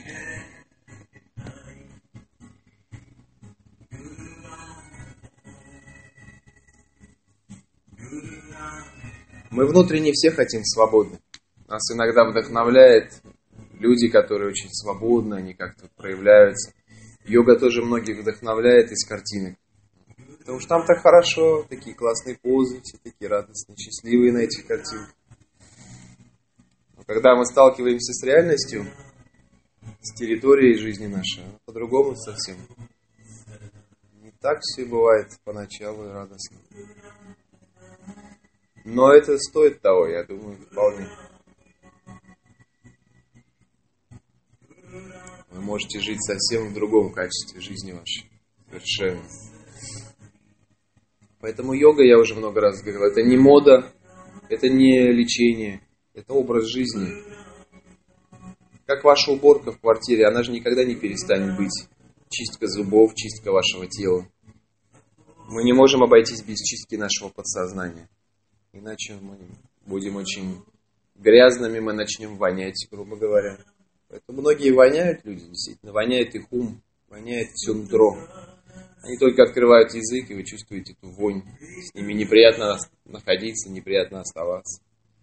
Speaker 1: Мы внутренне все хотим свободы. Нас иногда вдохновляет люди, которые очень свободны, они как-то проявляются. Йога тоже многих вдохновляет из картинок. Потому что там так хорошо, такие классные позы, все такие радостные, счастливые на этих картинках. Но когда мы сталкиваемся с реальностью, с территорией жизни нашей, по-другому совсем. Не так все бывает поначалу и радостно. Но это стоит того, я думаю, вполне. Вы можете жить совсем в другом качестве жизни вашей. Совершенно. Поэтому йога, я уже много раз говорил, это не мода, это не лечение, это образ жизни. Как ваша уборка в квартире, она же никогда не перестанет быть. Чистка зубов, чистка вашего тела. Мы не можем обойтись без чистки нашего подсознания. Иначе мы будем очень грязными, мы начнем вонять, грубо говоря. Поэтому многие воняют люди, действительно. Воняет их ум, воняет все нутро. Они только открывают язык, и вы чувствуете эту вонь. С ними неприятно находиться, неприятно оставаться.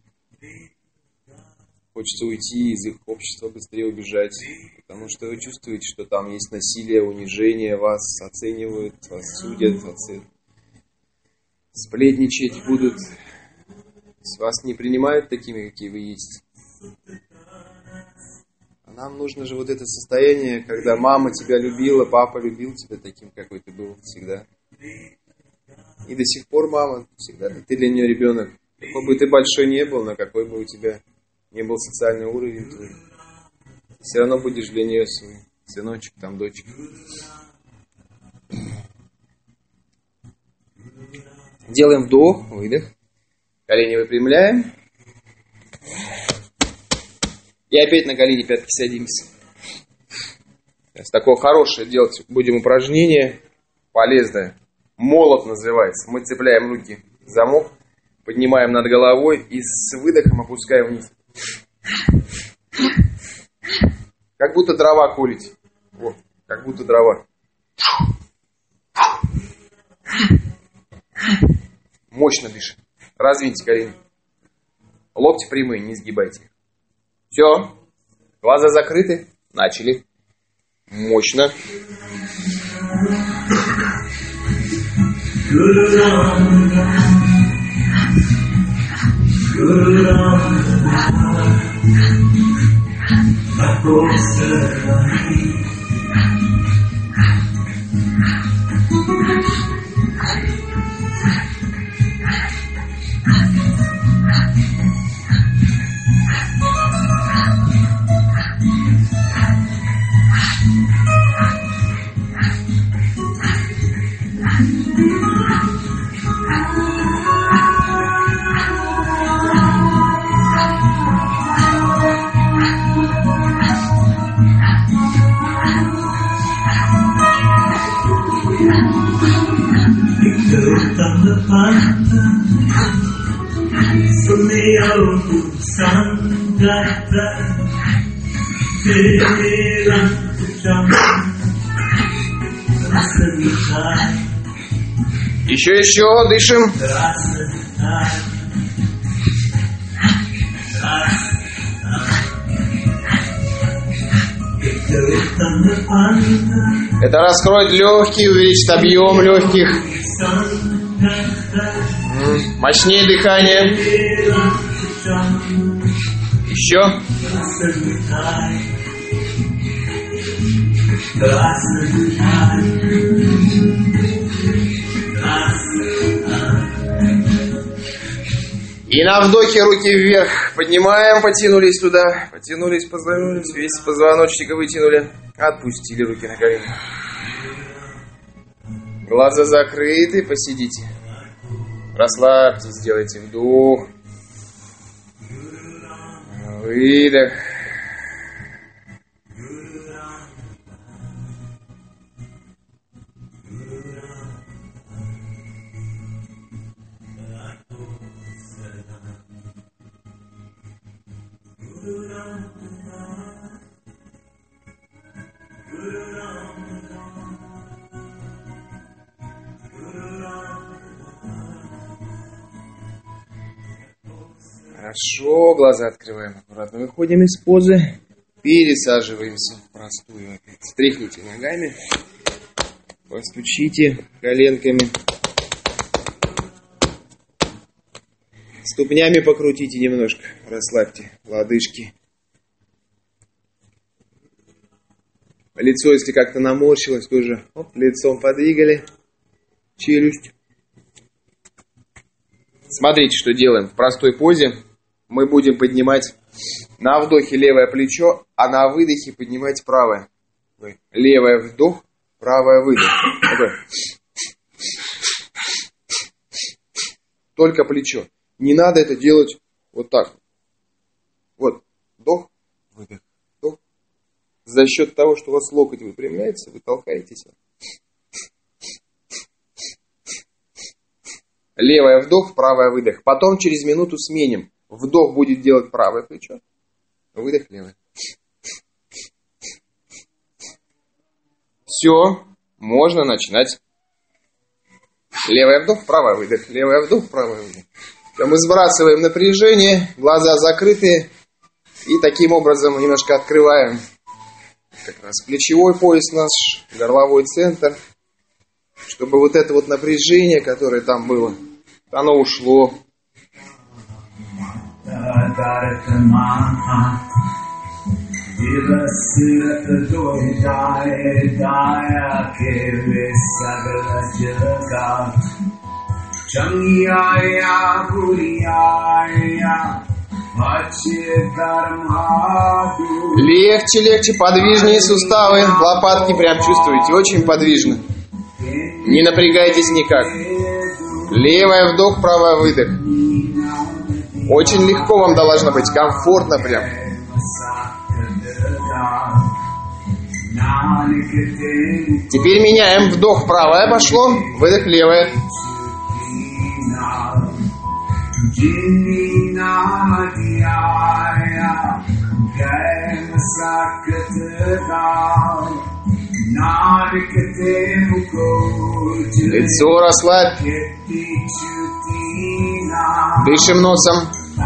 Speaker 1: Хочется уйти из их общества, быстрее убежать. Потому что вы чувствуете, что там есть насилие, унижение, вас оценивают, вас судят, сплетничать будут. Вас не принимают такими, какие вы есть. А нам нужно же вот это состояние, когда мама тебя любила, папа любил тебя таким, какой ты был всегда. И до сих пор мама всегда. Ты для нее ребенок. Какой бы ты большой не был, на какой бы у тебя не был социальный уровень твой, ты все равно будешь для нее свой сыночек, там, дочка. Делаем вдох, выдох. Колени выпрямляем. И опять на колени, пятки садимся. Сейчас такое хорошее делать будем упражнение. Полезное. Молот называется. Мы цепляем руки в замок, поднимаем над головой и с выдохом опускаем вниз. Как будто дрова колите. Вот, как будто дрова. Мощно дышим. Развиньте колени. Локти прямые, не сгибайте их. Все. Глаза закрыты. Начали. Мощно. Еще, дышим. Это раскроет легкие, увеличит объем легких. Мощнее дыхание. Еще. И на вдохе руки вверх. Поднимаем, потянулись туда. Потянулись, позвонились. Весь позвоночник вытянули. Отпустили руки на колени. Глаза закрыты, посидите. Расслабьтесь, сделайте вдох. Выдох. Хорошо, глаза открываем аккуратно. Выходим из позы. Пересаживаемся в простую опять. Стряхните ногами. Постучите коленками. Ступнями покрутите немножко. Расслабьте лодыжки. Лицо, если как-то наморщилось, тоже лицом подвигали. Челюсть. Смотрите, что делаем. В простой позе мы будем поднимать на вдохе левое плечо, а на выдохе поднимать правое. Левое вдох, правое выдох. Такой. Только плечо. Не надо это делать вот так. Вот. Вдох, выдох, вдох. За счет того, что у вас локоть выпрямляется, вы толкаетесь. Левое вдох, правое выдох. Потом через минуту сменим. Вдох будет делать правое плечо. Выдох левое. Все. Можно начинать. Левый вдох, правый выдох. Левый вдох, правый выдох. Все, мы сбрасываем напряжение. Глаза закрыты. И таким образом немножко открываем как раз плечевой пояс наш, горловой центр. Чтобы вот это вот напряжение, которое там было, оно ушло. Легче, легче, подвижнее суставы, лопатки прям чувствуете, очень подвижно. Не напрягайтесь никак. Левый вдох, правый выдох. Очень легко вам должно быть, комфортно прям. Теперь меняем. Вдох правое пошло, выдох левое. Лицо расслабь. Дышим носом.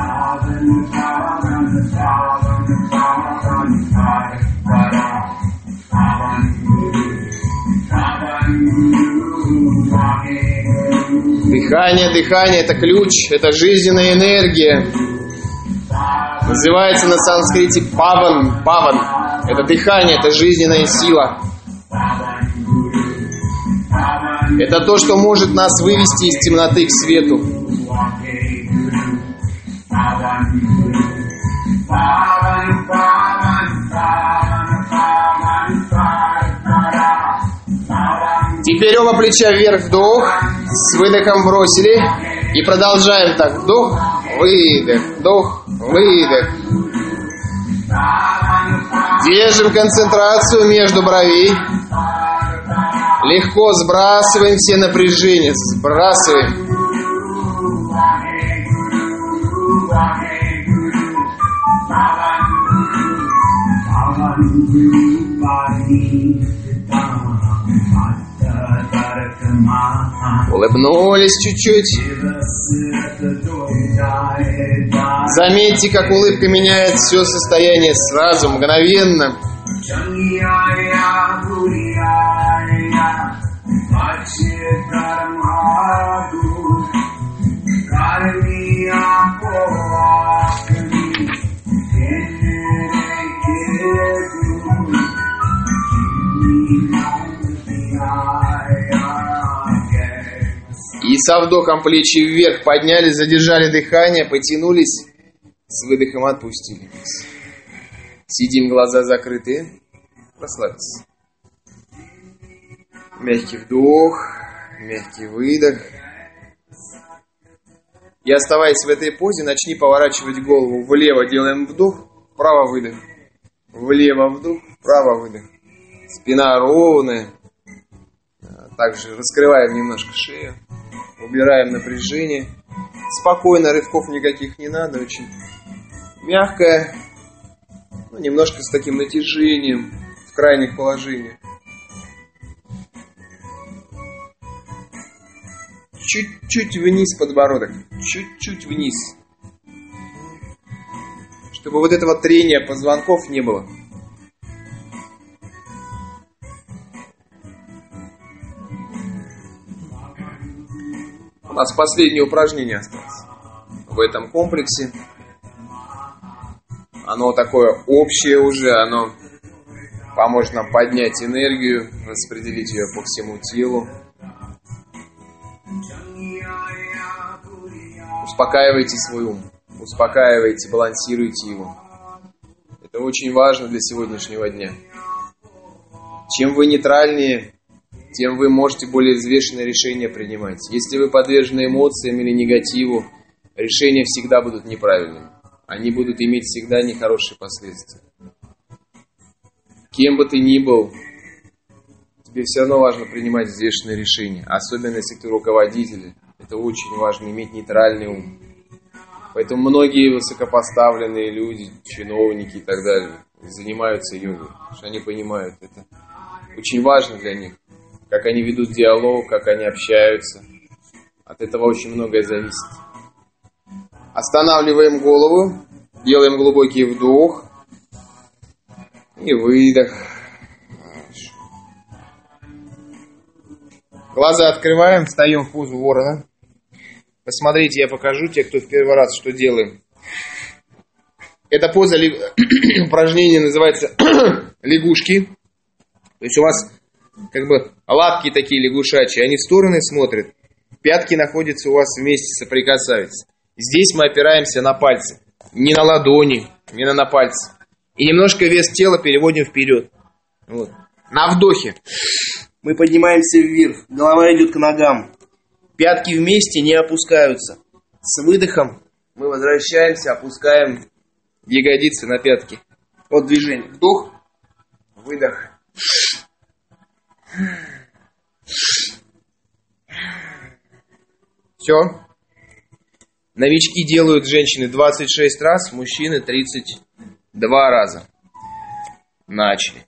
Speaker 1: Дыхание, дыхание – это ключ, это жизненная энергия. Называется на санскрите паван. Паван – это дыхание, это жизненная сила. Это то, что может нас вывести из темноты к свету. Теперь оба плеча вверх, вдох, с выдохом бросили. И продолжаем так. Вдох, выдох, вдох, выдох. Держим концентрацию между бровей. Легко сбрасываем все напряжения. Сбрасываем. Улыбнулись чуть-чуть. Заметьте, как улыбка меняет все состояние сразу, мгновенно. И со вдохом плечи вверх подняли, задержали дыхание, потянулись, с выдохом отпустили. Сидим, глаза закрыты, расслабьтесь. Мягкий вдох, мягкий выдох. И оставаясь в этой позе, начни поворачивать голову влево, делаем вдох, вправо выдох. Влево вдох, вправо выдох. Спина ровная. Также раскрываем немножко шею. Убираем напряжение. Спокойно, рывков никаких не надо. Очень мягкое. Немножко с таким натяжением в крайних положениях. Чуть-чуть вниз подбородок. Чуть-чуть вниз. Чтобы вот этого трения позвонков не было. У нас последнее упражнение осталось в этом комплексе. Оно такое общее уже, оно поможет нам поднять энергию, распределить ее по всему телу. Успокаивайте свой ум, успокаивайте, балансируйте его. Это очень важно для сегодняшнего дня. Чем вы нейтральнее, тем вы можете более взвешенные решения принимать. Если вы подвержены эмоциям или негативу, решения всегда будут неправильными. Они будут иметь всегда нехорошие последствия. Кем бы ты ни был, тебе все равно важно принимать взвешенные решения. Особенно если ты руководитель. Это очень важно, иметь нейтральный ум. Поэтому многие высокопоставленные люди, чиновники и так далее, занимаются йогой. Потому что они понимают, это очень важно для них. Как они ведут диалог, как они общаются. От этого очень многое зависит. Останавливаем голову, делаем глубокий вдох и выдох. Хорошо. Глаза открываем, встаем в позу ворона. Посмотрите, я покажу те, кто в первый раз что делаем. Эта поза упражнение называется лягушки. То есть у вас как бы лапки такие лягушачьи, они в стороны смотрят, пятки находятся у вас вместе, соприкасаются. Здесь мы опираемся на пальцы, не на ладони, не на пальцы. И немножко вес тела переводим вперед. Вот. На вдохе мы поднимаемся вверх, голова идет к ногам. Пятки вместе не опускаются. С выдохом мы возвращаемся, опускаем ягодицы на пятки. Вот движение. Вдох, выдох. Все. Новички делают женщины 26 раз, мужчины 32 раза. Начали.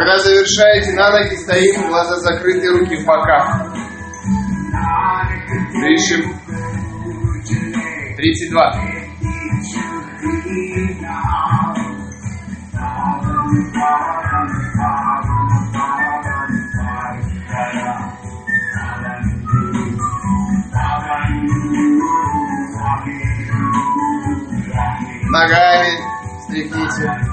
Speaker 2: Когда завершаете, на ноги стоим, глаза закрыты, руки в боках. Дышим. 32. Ногами стряхните.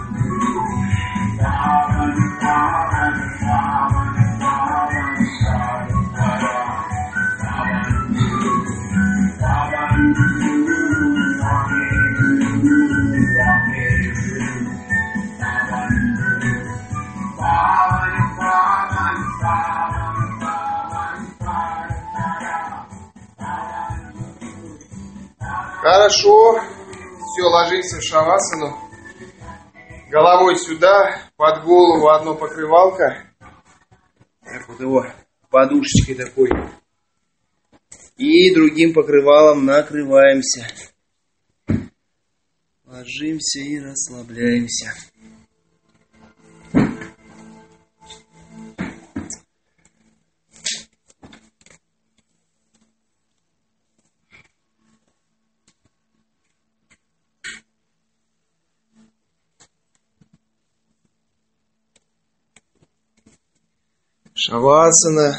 Speaker 2: Хорошо. Все, ложимся в шавасану. Головой сюда, под голову одно покрывалко. Так вот его подушечкой такой. И другим покрывалом накрываемся. Ложимся и расслабляемся. Шавасана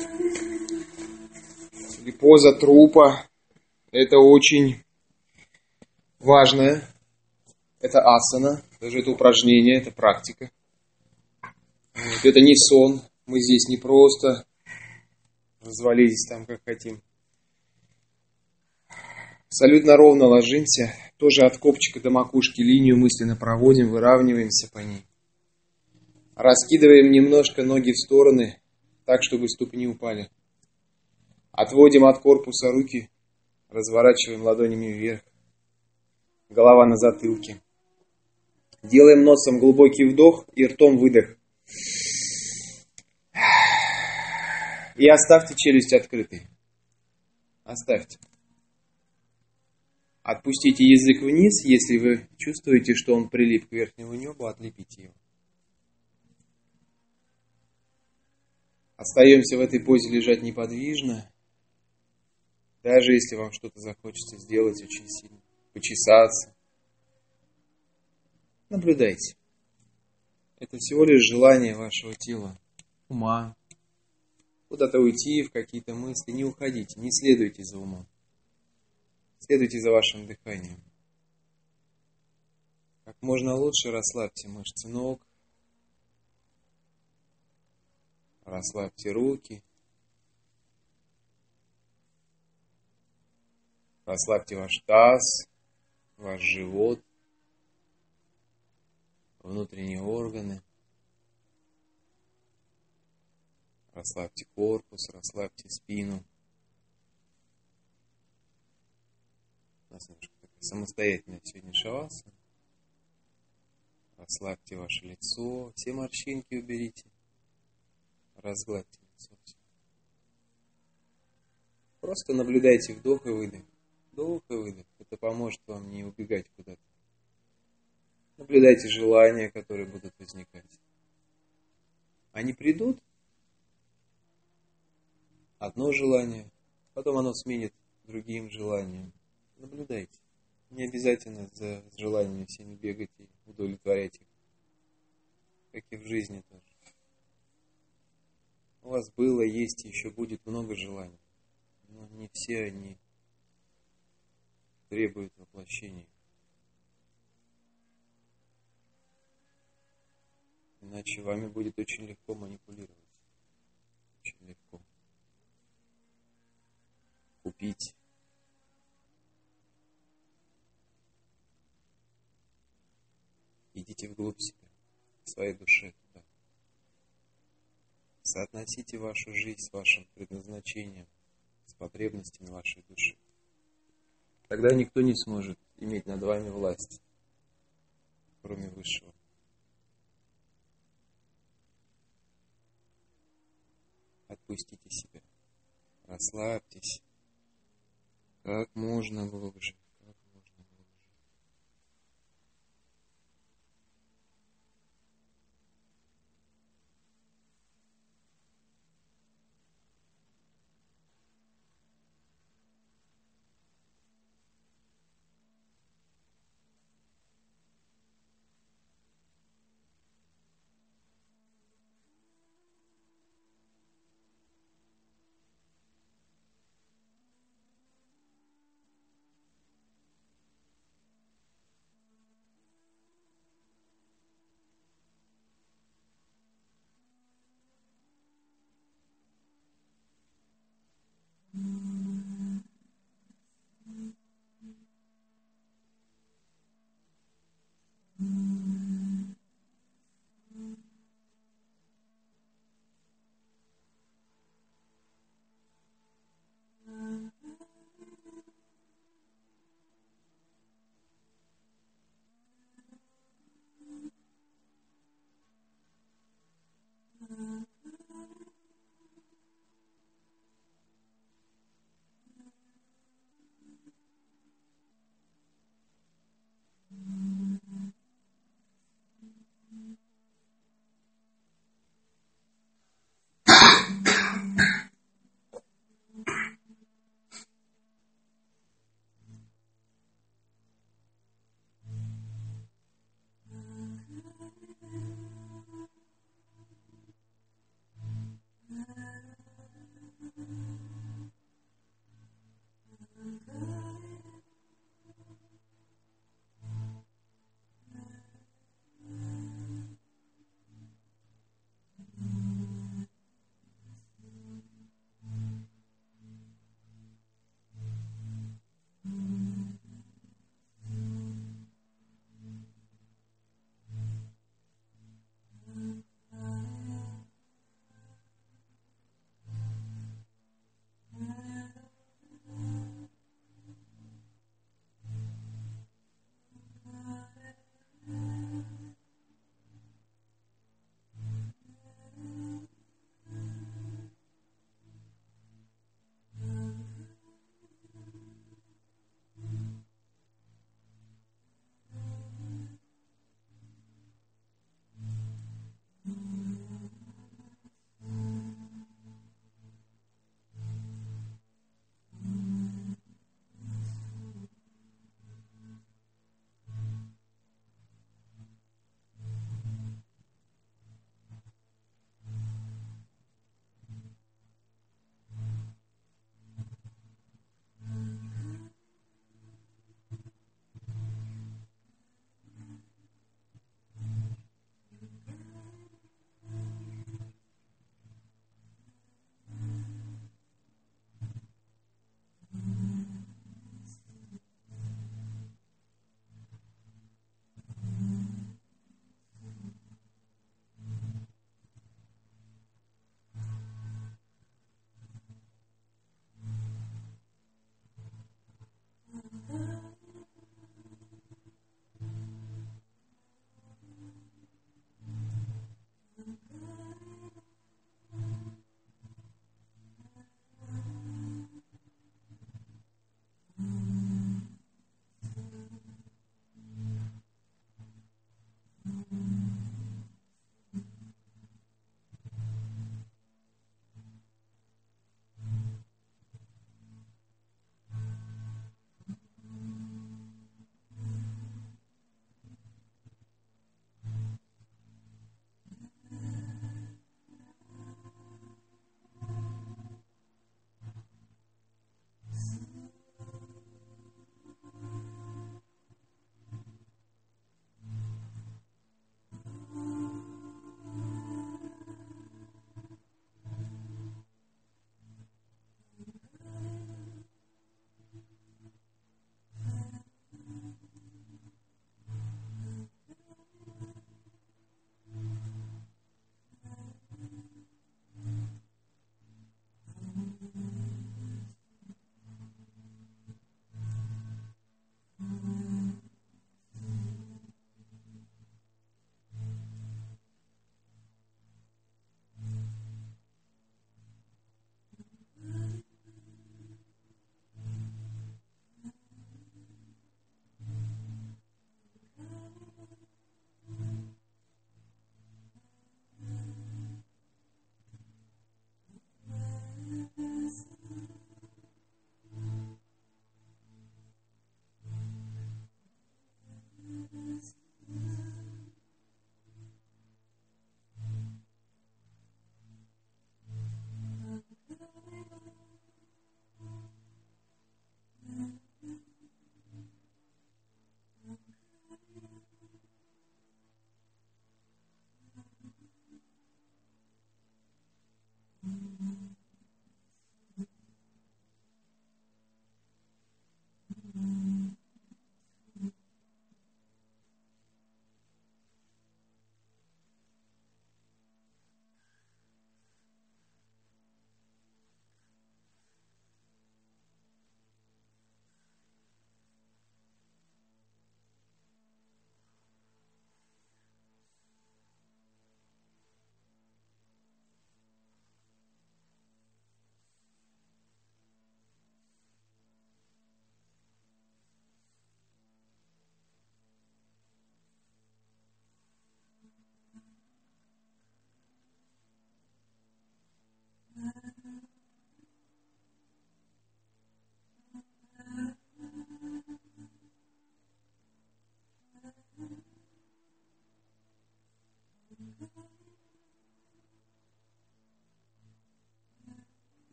Speaker 2: или поза трупа — это очень важное. Это асана, даже это упражнение, это практика. Вот, это не сон. Мы здесь не просто развалились там, как хотим. Абсолютно ровно ложимся. Тоже от копчика до макушки линию мысленно проводим, выравниваемся по ней. Раскидываем немножко ноги в стороны, так, чтобы ступни упали. Отводим от корпуса руки, разворачиваем ладонями вверх. Голова на затылке. Делаем носом глубокий вдох и ртом выдох. И оставьте челюсть открытой. Оставьте. Отпустите язык вниз, если вы чувствуете, что он прилип к верхнему небу, отлепите его. Остаемся в этой позе лежать неподвижно, даже если вам что-то захочется сделать очень сильно, почесаться. Наблюдайте. Это всего лишь желание вашего тела, ума. Куда-то уйти, в какие-то мысли. Не уходите, не следуйте за умом. Следуйте за вашим дыханием. Как можно лучше расслабьте мышцы ног. Расслабьте руки. Расслабьте ваш таз, ваш живот, внутренние органы. Расслабьте корпус, расслабьте спину. У нас немножко такая самостоятельная сегодня шавасана. Расслабьте ваше лицо, все морщинки уберите. Разгладьте лицо. Просто наблюдайте вдох и выдох. Вдох и выдох. Это поможет вам не убегать куда-то. Наблюдайте желания, которые будут возникать. Они придут. Одно желание. Потом оно сменит другим желанием. Наблюдайте. Не обязательно за желаниями всеми бегать и удовлетворять их. Как и в жизни тоже. У вас было, есть и еще будет много желаний. Но не все они требуют воплощения. Иначе вами будет очень легко манипулировать. Очень легко. Купить. Идите вглубь себя, в своей душе туда. Соотносите вашу жизнь с вашим предназначением, с потребностями вашей души. Тогда никто не сможет иметь над вами власть, кроме Высшего. Отпустите себя, расслабьтесь как можно глубже.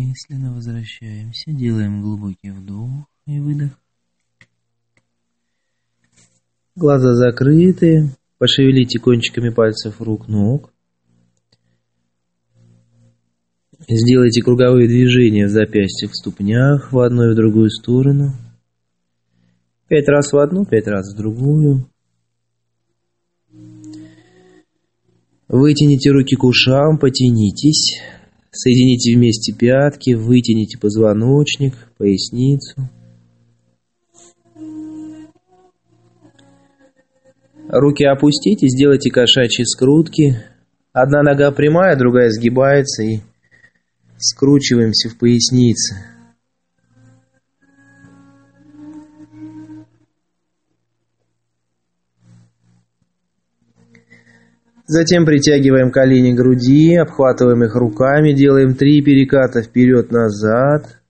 Speaker 3: Мысленно возвращаемся, делаем глубокий вдох и выдох. Глаза закрыты, пошевелите кончиками пальцев рук, ног. Сделайте круговые движения в запястьях, в ступнях в одну и в другую сторону. 5 раз в одну, 5 раз в другую. Вытяните руки к ушам, потянитесь. Соедините вместе пятки, вытяните позвоночник, поясницу. Руки опустите, сделайте кошачьи скрутки. Одна нога прямая, другая сгибается и скручиваемся в пояснице. Затем притягиваем колени к груди, обхватываем их руками, делаем 3 переката вперед-назад.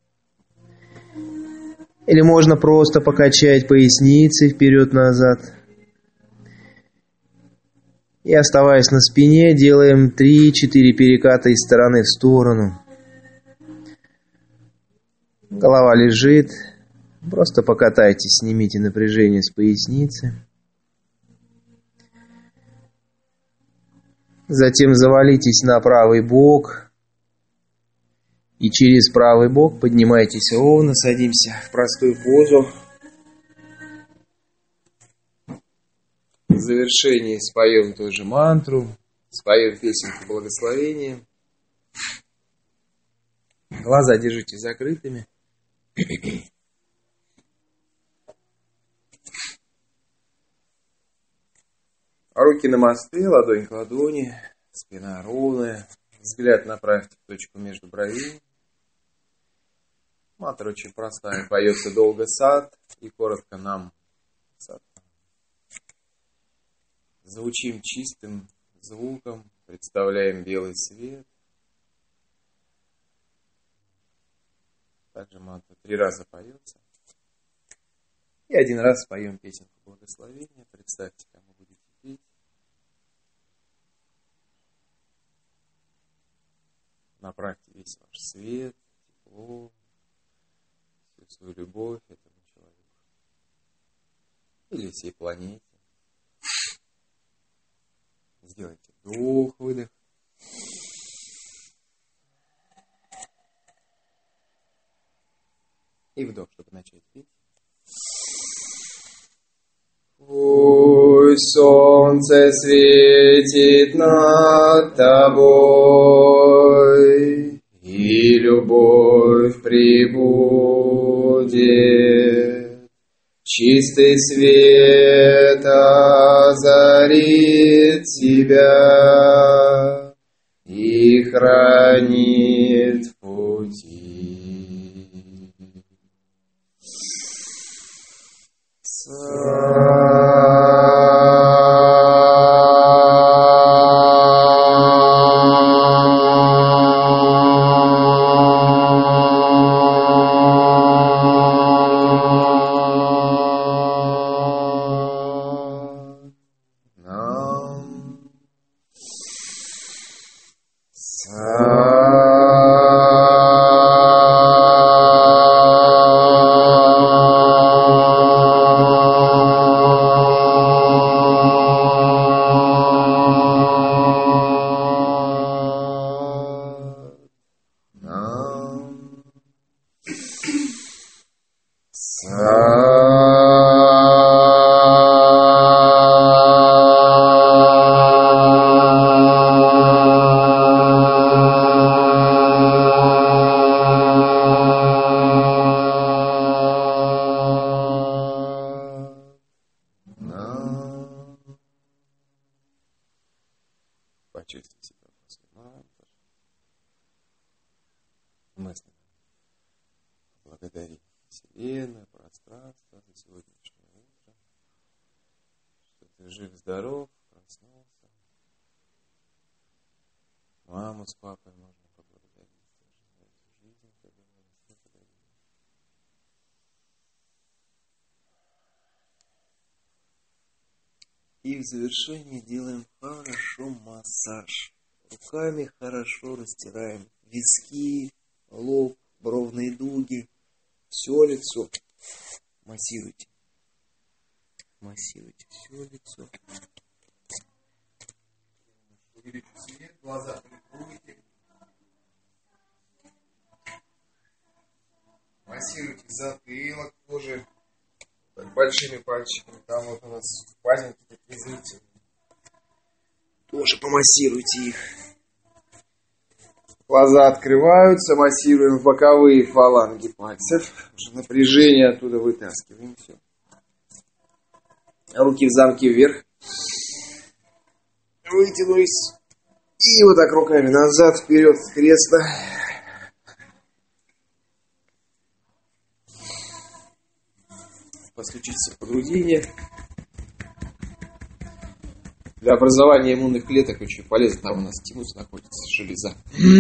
Speaker 3: Или можно просто покачать поясницей вперед-назад. И оставаясь на спине, делаем 3-4 переката из стороны в сторону. Голова лежит. Просто покатайтесь, снимите напряжение с поясницы. Затем завалитесь на правый бок. И через правый бок поднимайтесь ровно, садимся в простую позу. В завершении споем тоже мантру, споем песенку благословения. Глаза держите закрытыми. Руки на мосты, ладонь к ладони, спина ровная, взгляд направьте в точку между бровей. Мантра очень простая, поется долго сад и коротко нам сад. Звучим чистым звуком, представляем белый свет. Также мантра 3 раза поется. И 1 раз споем песенку благословения. Представьте, кому будете петь. Направьте весь ваш свет, тепло, всю свою любовь этому человеку. Или всей планете. Сделайте вдох, выдох. И вдох, чтобы начать петь. Пусть солнце светит над тобой, и любовь прибудет. Чистый свет озарит тебя и хранит в пути. Почувствуй себя после мантры. Мысленно благодари Вселенную, пространство за сегодняшнее утро, что ты жив-здоров, проснулся. Маму с папой можно поблагодарить тоже за эту жизнь, как говорится, благодарить. И в завершении делаем хорошо массаж. Руками хорошо растираем виски,
Speaker 2: лоб, бровные дуги, все лицо. Массируйте. Массируйте все лицо. Увеличьте свет, глаза прикройте. Массируйте затылок тоже так, большими пальчиками. Там вот у нас впадинки такие зрительные. Тоже помассируйте их. Глаза открываются, массируем боковые фаланги пальцев. Уже напряжение оттуда вытаскиваем. Все. Руки в замке вверх. Вытянулись. И вот так руками назад, вперед, с кресла. Постучиться по грудине. Для образования иммунных клеток очень полезно. Там у нас тимус находится, железа.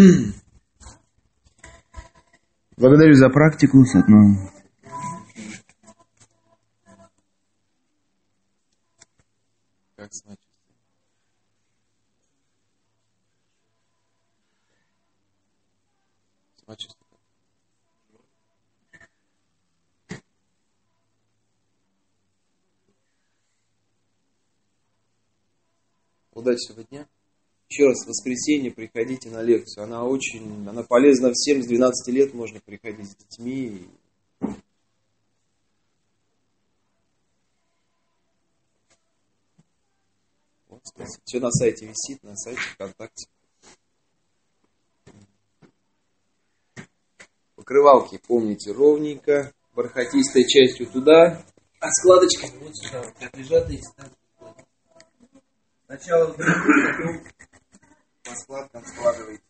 Speaker 3: Благодарю за практику, Сатнам.
Speaker 2: Как самочувствие? Самочувствие. Удачного дня. Еще раз, в воскресенье приходите на лекцию. Она полезна всем. С 12 лет можно приходить с детьми. Вот, кстати, все на сайте висит, на сайте ВКонтакте. Покрывалки, помните, ровненько, бархатистой частью туда, а складочками вот сюда, вот как лежат эти. Сначала потом по складкам складываете.